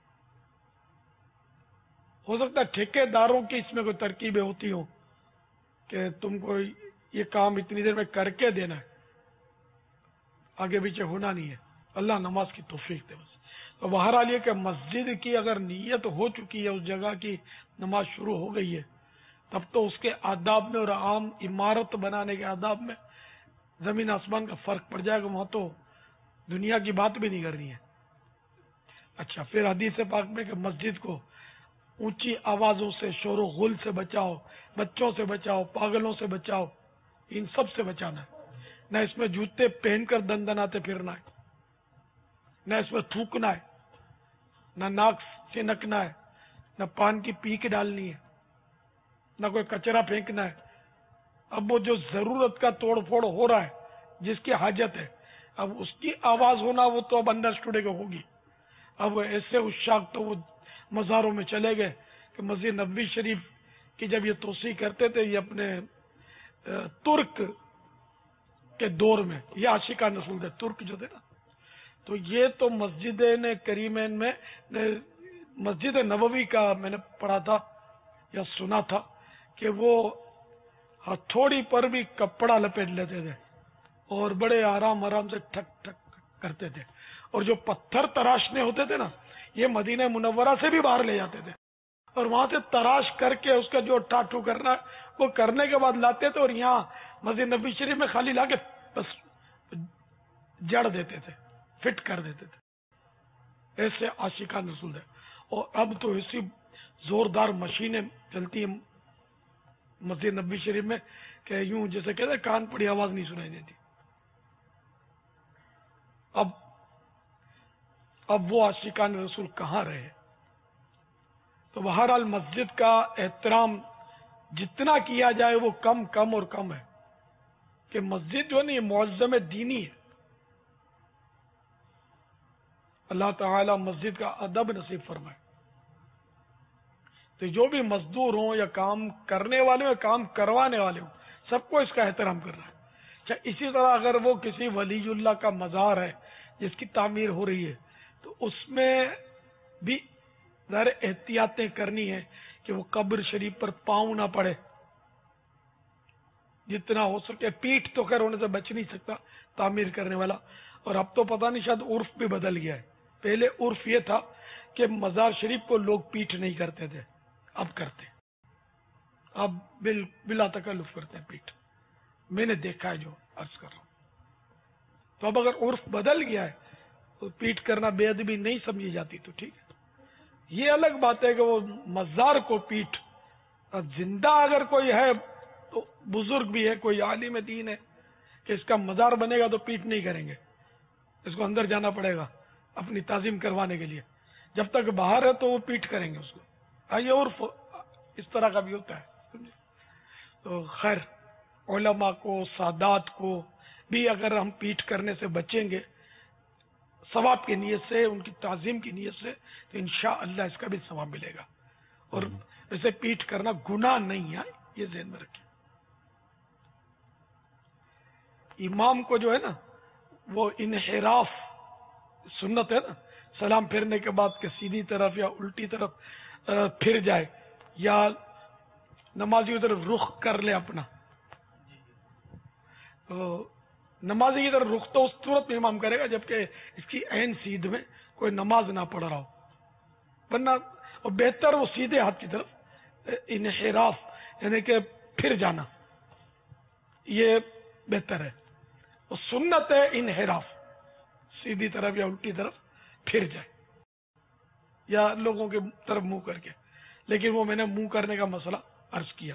A: ہو سکتا ہے ٹھیکے داروں کی اس میں کوئی ترکیبیں ہوتی ہوں کہ تم کو یہ کام اتنی دیر میں کر کے دینا ہے، آگے پیچھے ہونا نہیں ہے۔ اللہ نماز کی توفیق دے بس۔ تو بہرحال یہ کہ مسجد کی اگر نیت ہو چکی ہے، اس جگہ کی نماز شروع ہو گئی ہے، تب تو اس کے آداب میں اور عام عمارت بنانے کے آداب میں زمین آسمان کا فرق پڑ جائے گا، وہاں تو دنیا کی بات بھی نہیں کرنی ہے۔ اچھا، پھر حدیث پاک میں کہ مسجد کو اونچی آوازوں سے، شور و غل سے بچاؤ، بچوں سے بچاؤ، پاگلوں سے بچاؤ، ان سب سے بچانا ہے۔ نہ اس میں جوتے پہن کر دندناتے پھرنا ہے، نہ اس میں تھوکنا ہے، نہ ناک سنکنا ہے، نہ پان کی پیک ڈالنی ہے، نہ کوئی کچرا پھینکنا ہے۔ اب وہ جو ضرورت کا توڑ پھوڑ ہو رہا ہے، جس کی حاجت ہے، اب اس کی آواز ہونا وہ تو اب انڈرسٹوڈے کو ہوگی۔ اب ایسے اشاق تو وہ مزاروں میں چلے گئے کہ مسجد نبوی شریف کی جب یہ توسیع کرتے تھے، یہ اپنے ترک کے دور میں، یہ عاشقہ نسل تھے ترک جو تھے نا، تو یہ تو مسجد کریمین میں مسجد نبوی کا میں نے پڑھا تھا یا سنا تھا کہ وہ ہتھوڑی پر بھی کپڑا لپیٹ لیتے تھے اور بڑے آرام سے ٹھک ٹھک کرتے تھے، اور جو پتھر تراشنے ہوتے تھے نا، یہ مدینہ منورہ سے بھی باہر لے جاتے تھے اور وہاں سے تراش کر کے اس کا جو ٹاٹو کرنا وہ کرنے کے بعد لاتے تھے اور یہاں مسجد نبوی شریف میں خالی لا کے بس جڑ دیتے تھے، فٹ کر دیتے تھے۔ ایسے عاشقہ نسل ہے۔ اور اب تو ایسی زوردار مشینیں چلتی ہیں مسجد نبوی شریف میں کہ یوں جیسے کہتے ہیں کان پڑی آواز نہیں سنائی دیتی۔ اب وہ عاشقان رسول کہاں رہے؟ تو بہرحال مسجد کا احترام جتنا کیا جائے وہ کم اور کم ہے، کہ مسجد جو ہے نا یہ معظم دینی ہے۔ اللہ تعالی مسجد کا ادب نصیب فرمائے۔ تو جو بھی مزدور ہوں یا کام کرنے والے ہوں یا کام کروانے والے ہوں، سب کو اس کا احترام کرنا ہے۔ اچھا، اسی طرح اگر وہ کسی ولی اللہ کا مزار ہے جس کی تعمیر ہو رہی ہے تو اس میں بھی ظاہر احتیاطیں کرنی ہے کہ وہ قبر شریف پر پاؤں نہ پڑے، جتنا ہو سکے۔ پیٹھ تو خیر ہونے سے بچ نہیں سکتا تعمیر کرنے والا، اور اب تو پتہ نہیں شاید عرف بھی بدل گیا ہے۔ پہلے عرف یہ تھا کہ مزار شریف کو لوگ پیٹھ نہیں کرتے تھے، اب کرتے، اب بلا تکلف کرتے ہیں پیٹھ، میں نے دیکھا ہے جو عرض کر رہا ہوں۔ تو اب اگر عرف بدل گیا ہے تو پیٹھ کرنا بے ادبی نہیں سمجھی جاتی تو ٹھیک ہے۔ یہ الگ بات ہے کہ وہ مزار کو پیٹھ، زندہ اگر کوئی ہے تو بزرگ بھی ہے، کوئی عالم دین ہے کہ اس کا مزار بنے گا تو پیٹھ نہیں کریں گے، اس کو اندر جانا پڑے گا اپنی تعظیم کروانے کے لیے۔ جب تک باہر ہے تو وہ پیٹھ کریں گے اس کو۔ یہ عرف اس طرح کا بھی ہوتا ہے۔ تو خیر، علماء کو، سادات کو بھی اگر ہم پیٹھ کرنے سے بچیں گے ثواب کی نیت سے، ان کی تعظیم کی نیت سے، تو انشاءاللہ اس کا بھی ثواب ملے گا۔ اور اسے پیٹھ کرنا گناہ نہیں ہے، یہ ذہن میں رکھیں۔ امام کو جو ہے نا وہ انحراف سنت ہے نا، سلام پھرنے کے بعد کہ سیدھی طرف یا الٹی طرف پھر جائے یا نمازی کی طرف رخ کر لے اپنا، تو نمازی کی طرف رخ تو اس صورت میں امام کرے گا جبکہ اس کی عین سیدھ میں کوئی نماز نہ پڑھ رہا ہو، ورنہ اور بہتر وہ سیدھے ہاتھ کی طرف انحراف یعنی کہ پھر جانا، یہ بہتر ہے. اور سنت ہے انحراف، سیدھی طرف یا الٹی طرف پھر جائے یا لوگوں کے طرف منہ کر کے. لیکن وہ میں نے منہ کرنے کا مسئلہ عرض کیا.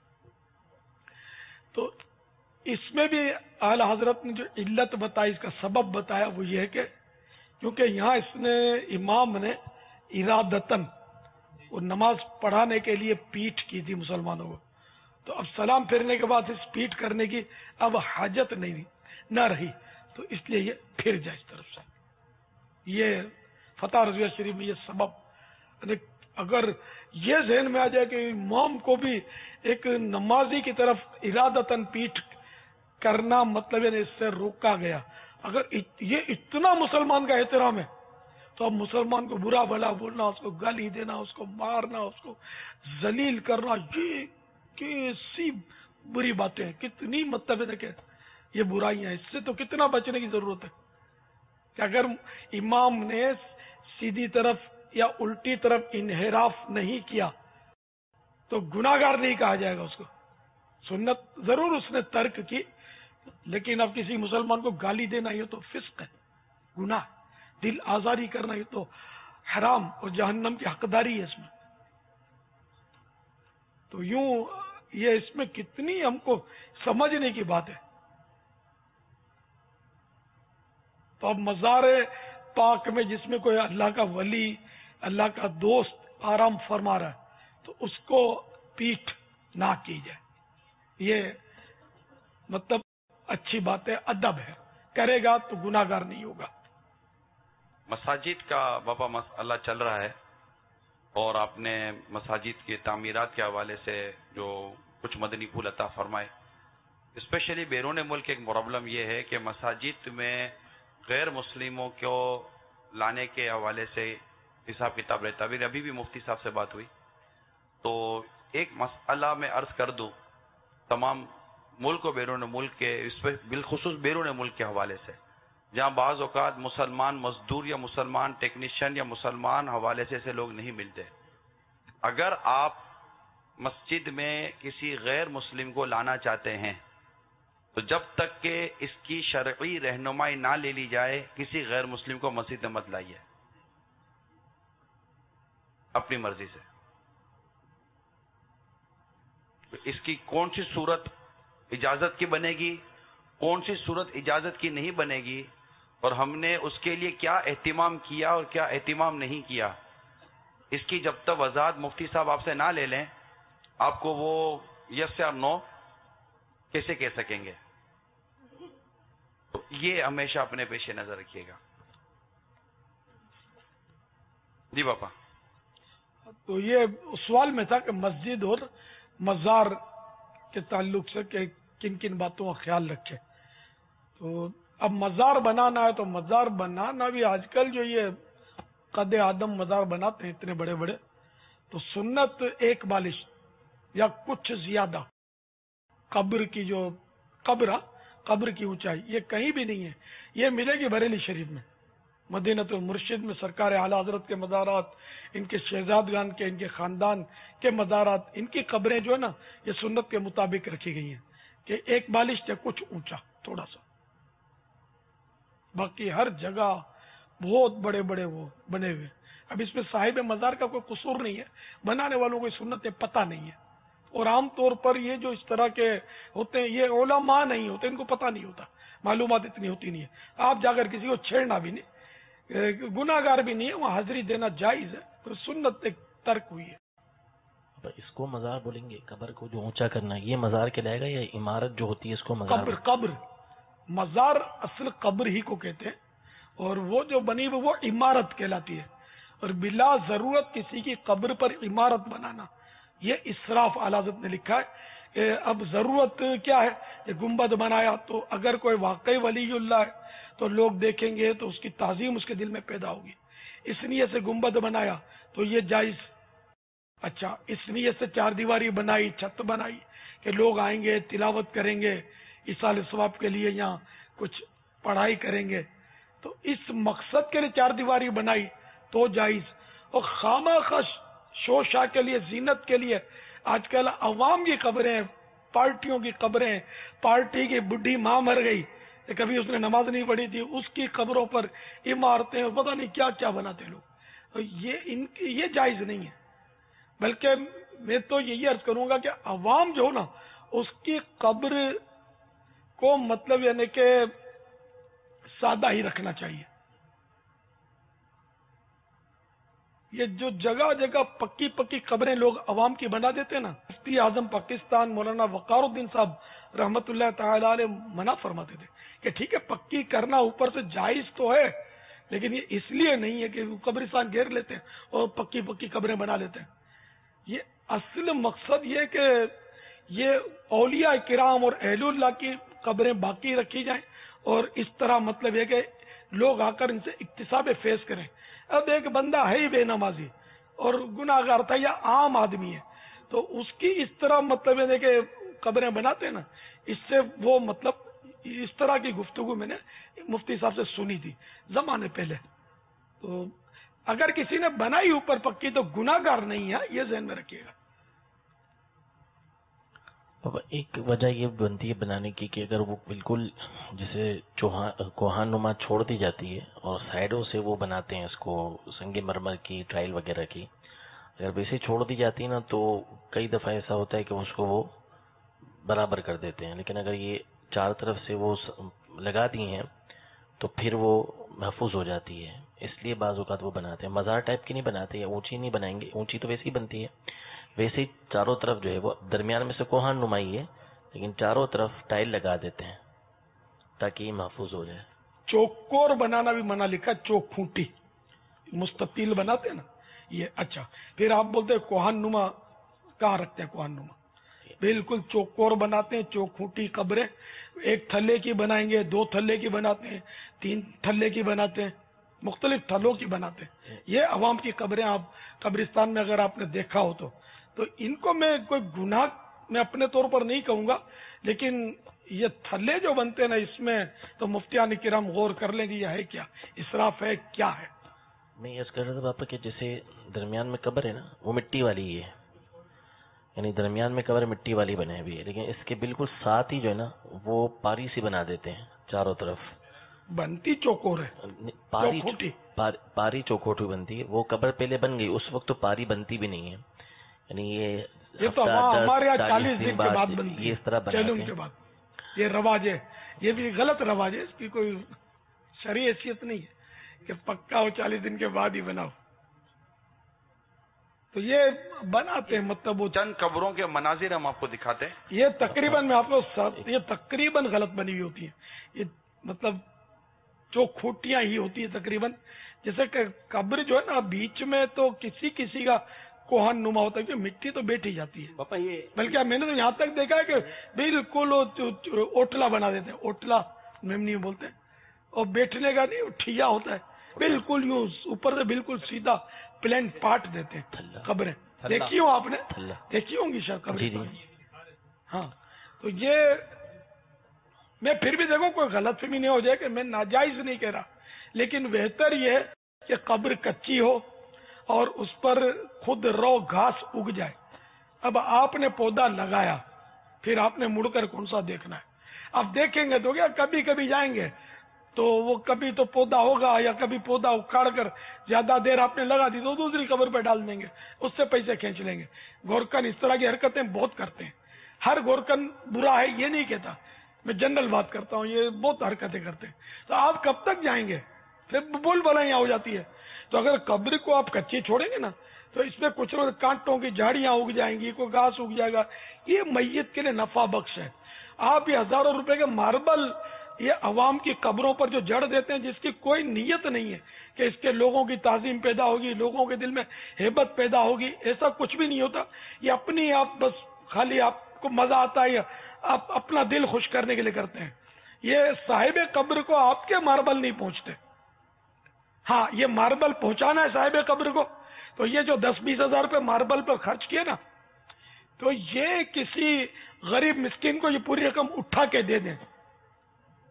A: تو اس میں بھی اعلی حضرت نے جو علت بتائی، اس کا سبب بتایا، وہ یہ ہے کہ کیونکہ یہاں اس نے امام نے ارادتاً وہ نماز پڑھانے کے لیے پیٹھ کی تھی مسلمانوں کو، تو اب سلام پھرنے کے بعد اس پیٹھ کرنے کی اب حاجت نہ رہی، تو اس لیے یہ پھر جائے اس طرف سے. یہ فتح رضویہ شریف میں یہ سبب، اگر یہ ذہن میں آ جائے کہ امام کو بھی ایک نمازی کی طرف ارادتاً پیٹھ کرنا مطلب یعنی اس سے روکا گیا، اگر یہ اتنا مسلمان کا احترام ہے تو اب مسلمان کو برا بھلا بولنا، اس کو گالی دینا، اس کو مارنا، اس کو ذلیل کرنا، یہ کیسی بری باتیں ہیں، کتنی مطلب ہے کہ یہ برائیاں، اس سے تو کتنا بچنے کی ضرورت ہے کہ اگر امام نے سیدھی طرف یا الٹی طرف انحراف نہیں کیا تو گناہگار نہیں کہا جائے گا اس کو. سنت ضرور اس نے ترک کی، لیکن اب کسی مسلمان کو گالی دینا یہ تو فسق ہے، گناہ، دل آزاری کرنا یہ تو حرام اور جہنم کی حقداری ہے اس میں. تو یوں یہ اس میں کتنی ہم کو سمجھنے کی بات ہے. تو اب مزار پاک میں جس میں کوئی اللہ کا ولی، اللہ کا دوست آرام فرما رہا ہے تو اس کو پیٹھ نہ کی جائے، یہ مطلب اچھی بات ہے، ادب ہے، کرے گا تو گناہگار نہیں ہوگا.
E: مساجد کا بابا مسئلہ چل رہا ہے، اور آپ نے مساجد کی تعمیرات کے حوالے سے جو کچھ مدنی پھول عطا فرمائے. اسپیشلی بیرون ملک ایک پرابلم یہ ہے کہ مساجد میں غیر مسلموں کو لانے کے حوالے سے حساب کتاب رہتا ہے. ابھی بھی مفتی صاحب سے بات ہوئی تو ایک مسئلہ میں عرض کر دوں تمام ملک و بیرون ملک کے، اس پہ بالخصوص بیرون ملک کے حوالے سے، جہاں بعض اوقات مسلمان مزدور یا مسلمان ٹیکنیشین یا مسلمان حوالے سے ایسے لوگ نہیں ملتے. اگر آپ مسجد میں کسی غیر مسلم کو لانا چاہتے ہیں تو جب تک کہ اس کی شرعی رہنمائی نہ لے لی جائے کسی غیر مسلم کو مسجد میں مت لائیے اپنی مرضی سے. اس کی کون سی صورت اجازت کی بنے گی، کون سی صورت اجازت کی نہیں بنے گی، اور ہم نے اس کے لیے کیا اہتمام کیا اور کیا اہتمام نہیں کیا، اس کی جب تک وضاحت مفتی صاحب آپ سے نہ لے لیں آپ کو وہ یس یا نو کیسے کہہ سکیں گے. تو یہ ہمیشہ اپنے پیش نظر رکھیے گا. جی باپا.
A: تو یہ سوال میں تھا کہ مسجد اور مزار کے تعلق سے کہ کن کن باتوں کا خیال رکھے. تو اب مزار بنانا ہے تو مزار بنانا بھی آج کل جو یہ قد آدم مزار بناتے ہیں اتنے بڑے بڑے، تو سنت ایک بالش یا کچھ زیادہ قبر کی جو قبر کی اونچائی یہ کہیں بھی نہیں ہے. یہ ملے گی بریلی شریف میں، مدینۃ المرشد میں سرکار اعلی حضرت کے مزارات، ان کے شہزادگان کے، ان کے خاندان کے مزارات، ان کی قبریں جو ہے نا یہ سنت کے مطابق رکھی گئی ہیں کہ ایک بالش یا کچھ اونچا تھوڑا سا. باقی ہر جگہ بہت بڑے بڑے وہ بنے ہوئے. اب اس میں صاحب مزار کا کوئی قصور نہیں ہے، بنانے والوں کو سنتیں پتہ نہیں ہے. اور عام طور پر یہ جو اس طرح کے ہوتے ہیں یہ علماء نہیں ہوتے، ان کو پتہ نہیں ہوتا، معلومات اتنی ہوتی نہیں ہے. آپ جا کر کسی کو چھیڑنا بھی نہیں، گناہگار بھی نہیں ہے، وہاں حاضری دینا جائز ہے، تو سنت ایک ترک ہوئی ہے.
G: اس کو مزار بولیں گے، قبر کو جو اونچا کرنا ہے یہ مزار کہلائے گا، یا عمارت جو ہوتی ہے اس کو مزار؟
A: قبر مزار اصل قبر ہی کو کہتے ہیں، اور وہ جو بنی وہ عمارت کہلاتی ہے. اور بلا ضرورت کسی کی قبر پر عمارت بنانا یہ اسراف اعلی حضرت نے لکھا ہے. کہ اب ضرورت کیا ہے، یہ گنبد بنایا تو اگر کوئی واقعی ولی اللہ ہے تو لوگ دیکھیں گے تو اس کی تعظیم اس کے دل میں پیدا ہوگی، اس نیت سے گنبد بنایا تو یہ جائز. اچھا اس نیت سے چار دیواری بنائی، چھت بنائی کہ لوگ آئیں گے تلاوت کریں گے ایصال ثواب کے لیے، یہاں کچھ پڑھائی کریں گے تو اس مقصد کے لیے چار دیواری بنائی تو جائز. اور خامخواہ شوشا کے لیے زینت کے لیے آج کل عوام کی قبریں, پارٹیوں کی قبریں, پارٹی کی بڈھی ماں مر گئی کبھی اس نے نماز نہیں پڑھی تھی اس کی قبروں پر عمارتیں پتہ نہیں کیا کیا بناتے لوگ. تو یہ جائز نہیں ہے. بلکہ میں تو یہی عرض کروں گا کہ عوام جو نا اس کی قبر کو مطلب یعنی کہ سادہ ہی رکھنا چاہیے. یہ جو جگہ جگہ پکی پکی قبریں لوگ عوام کی بنا دیتے ہیں نا, مفتی اعظم پاکستان مولانا وقار الدین صاحب رحمت اللہ تعالی علیہ منع فرماتے تھے کہ ٹھیک ہے پکی کرنا اوپر سے جائز تو ہے, لیکن یہ اس لیے نہیں ہے کہ قبرستان گھیر لیتے ہیں اور پکی پکی قبریں بنا لیتے ہیں. یہ اصل مقصد یہ کہ یہ اولیاء کرام اور اہل اللہ کی قبریں باقی رکھی جائیں اور اس طرح مطلب یہ کہ لوگ آ کر ان سے اکتساب فیض کریں. اب ایک بندہ ہے ہی بے نمازی اور گناہگار تھا یا عام آدمی ہے تو اس کی اس طرح مطلب یہ کہ قبریں بناتے ہیں نا, اس سے وہ مطلب اس طرح کی گفتگو میں نے مفتی صاحب سے سنی تھی زمانے پہلے. تو اگر کسی نے بنائی اوپر پکی تو گناہگار نہیں ہے, یہ ذہن میں رکھیے گا.
G: ایک وجہ یہ بنتی ہے بنانے کی کہ اگر وہ بالکل جیسے کوہان نما چھوڑ دی جاتی ہے اور سائڈوں سے وہ بناتے ہیں اس کو سنگ مرمر کی ٹائل وغیرہ کی, اگر ویسے چھوڑ دی جاتی ہے نا تو کئی دفعہ ایسا ہوتا ہے کہ اس کو وہ برابر کر دیتے ہیں. لیکن اگر یہ چار طرف سے وہ لگا دی ہیں تو پھر وہ محفوظ ہو جاتی ہے. اس لیے بعض اوقات وہ بناتے ہیں. مزار ٹائپ کی نہیں بناتے, یا اونچی نہیں بنائیں گے, اونچی تو ویسے ہی بنتی ہے, ویسے ہی چاروں طرف جو ہے وہ درمیان میں سے کوہان نمائی ہے لیکن چاروں طرف ٹائل لگا دیتے ہیں تاکہ یہ محفوظ ہو جائے.
A: چوکور بنانا بھی منع لکھا, چوک کھونٹی مستطیل بناتے ہیں نا یہ. اچھا پھر آپ بولتے ہیں کوہان نما, کہاں رکھتے ہیں کوہان نما؟ بالکل چوکور بناتے ہیں, چوک کھونٹی قبریں ایک تھلے کی بنائیں گے, دو تھلے کی بناتے ہیں, تین تھلے کی بناتے ہیں, مختلف تھلوں کی بناتے ہیں. یہ عوام کی قبریں آپ قبرستان میں اگر آپ نے دیکھا ہو تو ان کو میں کوئی گناہ میں اپنے طور پر نہیں کہوں گا, لیکن یہ تھلے جو بنتے ہیں نا اس میں تو مفتیان کرام غور کر لیں گے یہ ہے کیا, اسراف ہے کیا ہے.
G: میں یہ کہہ رہا تھا پاپا کہ جیسے درمیان میں قبر ہے نا وہ مٹی والی ہے, یعنی درمیان میں قبر مٹی والی بنے ہوئی ہے, لیکن اس کے بالکل ساتھ ہی جو ہے نا وہ پاری سی بنا دیتے ہیں چاروں طرف.
A: بنتی چوکور ہے,
G: پاری چوکھوٹی بنتی ہے. وہ قبر پہلے بن گئی, اس وقت تو پاری بنتی بھی نہیں ہے, یعنی
A: یہ تو ہمارے یہاں 40 دن کے بعد بنتی ہے,
G: یہ اس طرح
A: چیلون کے بعد. یہ رواج ہے, یہ بھی غلط رواج ہے, اس کی کوئی شرعی حیثیت نہیں ہے کہ پکا ہو 40 دن کے بعد ہی بناؤ. تو یہ بناتے ہیں مطلب وہ
E: چند قبروں کے مناظر ہم آپ کو دکھاتے ہیں.
A: یہ تقریباً میں آپ کو یہ تقریباً غلط بنی ہوئی ہوتی ہے, یہ مطلب جو کھوٹیاں ہی ہوتی ہیں تقریباً. جیسے کہ قبر جو ہے نا بیچ میں تو کسی کسی کا کوہن نما ہوتا ہے کہ مٹی تو بیٹھ ہی جاتی ہے
D: پاپا. یہ
A: بلکہ میں نے تو یہاں تک دیکھا ہے کہ بالکل اوٹلا بنا دیتے ہیں, اوٹلا میمنی بولتے ہیں, اور بیٹھنے کا نہیں ٹھیا ہوتا ہے, بالکل یوں اوپر سے بالکل سیدھا پلین پاٹ دیتے ہیں قبریں. دیکھی ہوں آپ نے, دیکھی ہوں گی شاید قبر. ہاں تو یہ میں پھر بھی دیکھو کوئی غلط فہمی نہیں ہو جائے کہ میں ناجائز نہیں کہہ رہا, لیکن بہتر یہ کہ قبر کچی ہو اور اس پر خود رو گھاس اگ جائے. اب آپ نے پودا لگایا, پھر آپ نے مڑ کر کون سا دیکھنا ہے؟ اب دیکھیں گے تو کیا کبھی کبھی جائیں گے تو وہ کبھی تو پودا ہوگا, یا کبھی پودا اکھاڑ کر زیادہ دیر آپ نے لگا دی تو دوسری قبر پہ ڈال دیں گے, اس سے پیسے کھینچ لیں گے. گورکن اس طرح کی حرکتیں بہت کرتے ہیں. ہر گورکن برا ہے یہ نہیں کہتا, میں جنرل بات کرتا ہوں, یہ بہت حرکتیں کرتے ہیں. تو آپ کب تک جائیں گے؟ پھر بول بلائیاں ہو جاتی ہے. تو اگر قبر کو آپ کچی چھوڑیں گے نا تو اس میں کچھ کانٹوں کی جھاڑیاں اگ جائیں گی, کوئی گھاس اگ جائے گا. یہ میت کے لیے نفع بخش ہے. آپ یہ ہزاروں روپے کے ماربل یہ عوام کی قبروں پر جو جڑ دیتے ہیں, جس کی کوئی نیت نہیں ہے کہ اس کے لوگوں کی تعظیم پیدا ہوگی, لوگوں کے دل میں ہیبت پیدا ہوگی, ایسا کچھ بھی نہیں ہوتا. یہ اپنی آپ بس خالی آپ کو مزہ آتا ہے, آپ اپنا دل خوش کرنے کے لیے کرتے ہیں. یہ صاحب قبر کو آپ کے ماربل نہیں پہنچتے. ہاں یہ ماربل پہنچانا ہے صاحب قبر کو, تو یہ جو 10-20 ہزار روپے ماربل پر خرچ کیے نا, تو یہ کسی غریب مسکین کو یہ پوری رقم اٹھا کے دے دیں.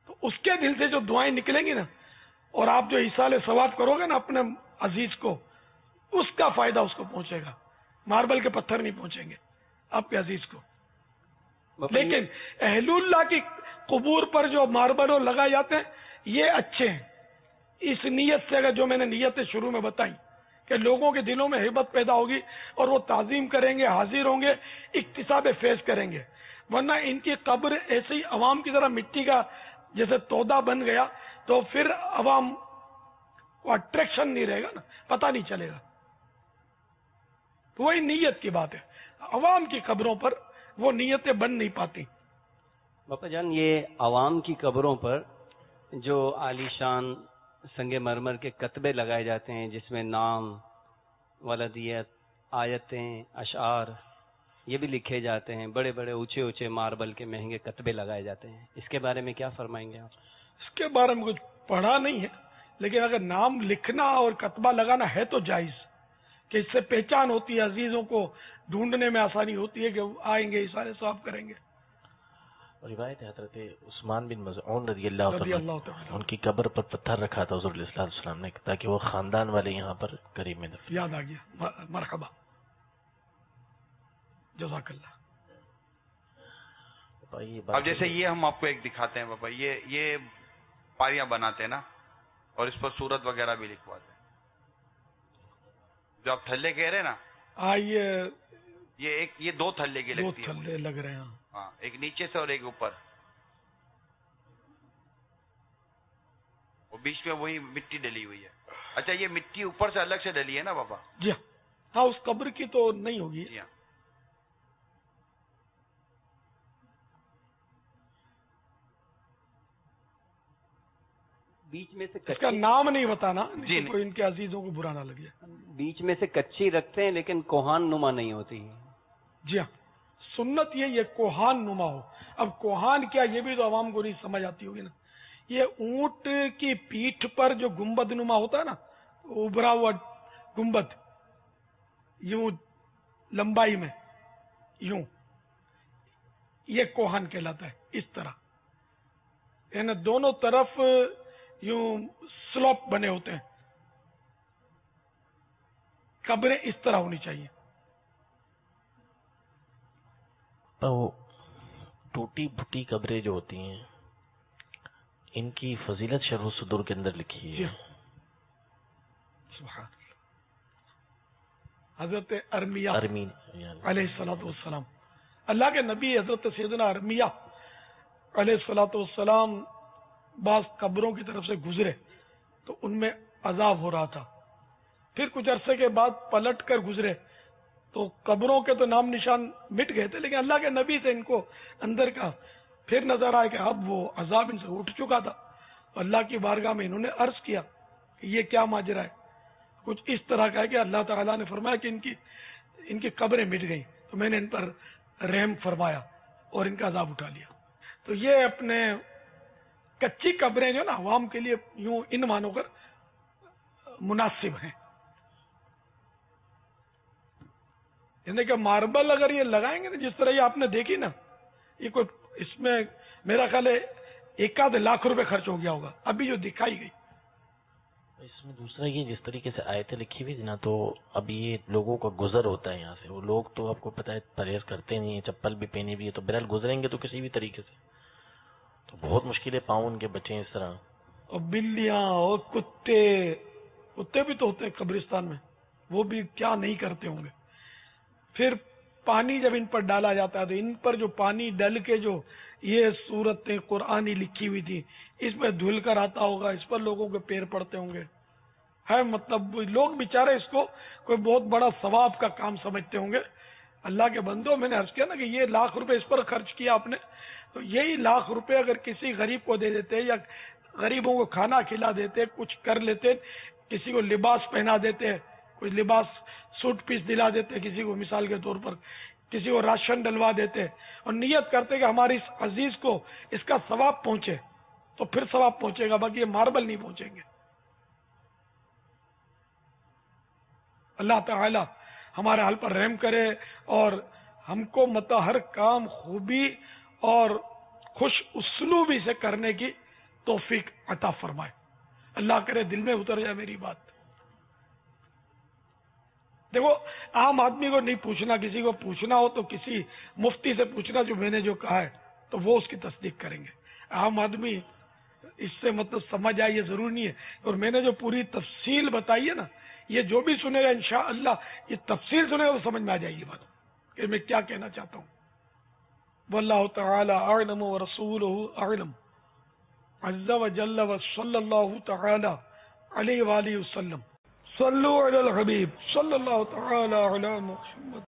A: تو اس کے دل سے جو دعائیں نکلیں گی نا، اور آپ جو ایصال ثواب کرو گے نا اپنے عزیز کو، اس کا فائدہ اس کو پہنچے گا. ماربل کے پتھر نہیں پہنچیں گے آپ کے عزیز کو. لیکن اہل اللہ کی قبور پر جو ماربل لگائے جاتے ہیں یہ اچھے ہیں، اس نیت سے، اگر جو میں نے نیتیں شروع میں بتائیں کہ لوگوں کے دلوں میں ہیبت پیدا ہوگی اور وہ تعظیم کریں گے، حاضر ہوں گے، اکتساب فیض کریں گے. ورنہ ان کی قبر ایسے ہی عوام کی طرح مٹی کا جیسے تودا بن گیا تو پھر عوام کو اٹریکشن نہیں رہے گا نا، پتہ نہیں چلے گا. تو وہی نیت کی بات ہے، عوام کی قبروں پر وہ نیتیں بن نہیں پاتی.
K: باپا جان، یہ عوام کی قبروں پر جو عالی شان سنگ مرمر کے کتبے لگائے جاتے ہیں جس میں نام، ولدیت، آیتیں، اشعار یہ بھی لکھے جاتے ہیں، بڑے بڑے اونچے اونچے ماربل کے مہنگے کتبے لگائے جاتے ہیں، اس کے بارے میں کیا فرمائیں گے آپ؟
A: اس کے بارے میں کچھ پڑھا نہیں ہے، لیکن اگر نام لکھنا اور کتبہ لگانا ہے تو جائز، کہ اس سے پہچان ہوتی ہے، عزیزوں کو ڈھونڈنے میں آسانی ہوتی ہے کہ وہ آئیں گے، اشارے ثواب کریں گے.
G: روایت ہے حضرت عثمان بن مظعون رضی اللہ عنہ، ان کی قبر پر پتھر رکھا تھا حضور علیہ الصلوۃ والسلام نے تاکہ وہ خاندان والے یہاں پر قریب میں دفن.
A: یاد آ گیا، مرحبا، جزاک اللہ.
E: اب جیسے یہ ہم آپ کو ایک دکھاتے ہیں بابا، یہ پاریاں بناتے ہیں نا، اور اس پر سورت وغیرہ بھی لکھواتے ہیں، جو آپ تھلے کہہ رہے ہیں نا، یہ دو تھلے کی لگتی ہے،
A: دو تھلے لگ رہے ہیں.
E: ہاں، ایک نیچے سے اور ایک اوپر، وہ بیچ میں وہی مٹی ڈلی ہوئی ہے. اچھا، یہ مٹی اوپر سے الگ سے ڈلی ہے نا بابا؟
A: جی ہاں، اس قبر کی تو نہیں ہوگی.
E: جی ہاں.
K: بیچ میں سے
A: اس کا نام نہیں بتانا،
E: جی،
A: کوئی ان کے عزیزوں کو برا نہ لگے.
K: بیچ میں سے کچی رکھتے ہیں لیکن کوہان نما نہیں ہوتی.
A: جی ہاں، سنت یہ کوہان نما ہو. اب کوہان کیا، یہ بھی تو عوام کو نہیں سمجھ آتی ہوگی نا. یہ اونٹ کی پیٹھ پر جو گنبد نما ہوتا ہے نا، ابھرا ہوا گنبد، یوں لمبائی میں یوں، یہ کوہان کہلاتا ہے. اس طرح یعنی دونوں طرف یوں سلوپ بنے ہوتے ہیں. قبریں اس طرح ہونی چاہیے.
G: تو ٹوٹی پھوٹی قبریں جو ہوتی ہیں ان کی فضیلت شرح صدور کے اندر لکھی ہے.
A: سبحان اللہ. حضرت ارمیہ علیہ الصلوۃ والسلام، اللہ کے نبی حضرت سیدنا ارمیہ علیہ الصلوۃ والسلام بعض قبروں کی طرف سے گزرے تو ان میں عذاب ہو رہا تھا. پھر کچھ عرصے کے بعد پلٹ کر گزرے تو قبروں کے تو نام نشان مٹ گئے تھے، لیکن اللہ کے نبی سے ان کو اندر کا پھر نظر آیا کہ اب وہ عذاب ان سے اٹھ چکا تھا. اللہ کی بارگاہ میں انہوں نے عرض کیا کہ یہ کیا ماجرا ہے. کچھ اس طرح کا ہے کہ اللہ تعالیٰ نے فرمایا کہ ان کی قبریں مٹ گئیں تو میں نے ان پر رحم فرمایا اور ان کا عذاب اٹھا لیا. تو یہ اپنے کچی قبریں جو نا عوام کے لیے یوں ان مانو کر مناسب ہیں. یعنی کہ ماربل اگر یہ لگائیں گے نا جس طرح یہ آپ نے دیکھی نا، یہ کوئی اس میں میرا خیال ہے 1 لاکھ روپے خرچ ہو گیا ہوگا ابھی جو دکھائی گئی.
G: اس میں دوسرا یہ جس طریقے سے آیتیں لکھی ہوئی تھی نا، تو اب یہ لوگوں کا گزر ہوتا ہے یہاں سے. وہ لوگ تو آپ کو پتہ ہے پرہیز کرتے نہیں ہیں، چپل بھی پہنی ہوئی ہے، تو بہرحال گزریں گے تو کسی بھی طریقے سے تو بہت مشکل ہے پاؤں ان کے بچے اس طرح.
A: اور بلیاں اور کتے بھی تو ہوتے ہیں قبرستان میں، وہ بھی کیا نہیں کرتے ہوں گے. پھر پانی جب ان پر ڈالا جاتا ہے تو ان پر جو پانی ڈل کے جو یہ صورتیں قرآنی لکھی ہوئی تھی اس میں دھل کر آتا ہوگا، اس پر لوگوں کے پیر پڑتے ہوں گے. ہے مطلب لوگ بیچارے اس کو کوئی بہت بڑا ثواب کا کام سمجھتے ہوں گے. اللہ کے بندو، میں نے عرض کیا نا کہ یہ لاکھ روپے اس پر خرچ کیا آپ نے، تو یہی لاکھ روپے اگر کسی غریب کو دے دیتے یا غریبوں کو کھانا کھلا دیتے، کچھ کر لیتے، کسی کو لباس پہنا دیتے، کوئی لباس سوٹ پیس دلا دیتے کسی کو، مثال کے طور پر کسی کو راشن ڈلوا دیتے اور نیت کرتے کہ ہمارے اس عزیز کو اس کا ثواب پہنچے، تو پھر ثواب پہنچے گا، باقی یہ ماربل نہیں پہنچیں گے. اللہ تعالی ہمارے حال پر رحم کرے اور ہم کو ہر کام خوبی اور خوش اسلوبی سے کرنے کی توفیق عطا فرمائے. اللہ کرے دل میں اتر جائے میری بات. دیکھو عام آدمی کو نہیں پوچھنا، کسی کو پوچھنا ہو تو کسی مفتی سے پوچھنا جو میں نے جو کہا ہے، تو وہ اس کی تصدیق کریں گے. عام آدمی اس سے مطلب سمجھ آئے یہ ضروری نہیں ہے. اور میں نے جو پوری تفصیل بتائی ہے نا، یہ جو بھی سنے گا انشاءاللہ یہ تفصیل سنے گا تو سمجھ میں آ جائے گی بات کہ میں کیا کہنا چاہتا ہوں. واللہ تعالی اعلم ورسولہ اعلم عز وجل وصلی اللہ تعالی علیہ وآلہ وسلم. صلو علی الحبیب صلی اللہ تعالی علی محمد.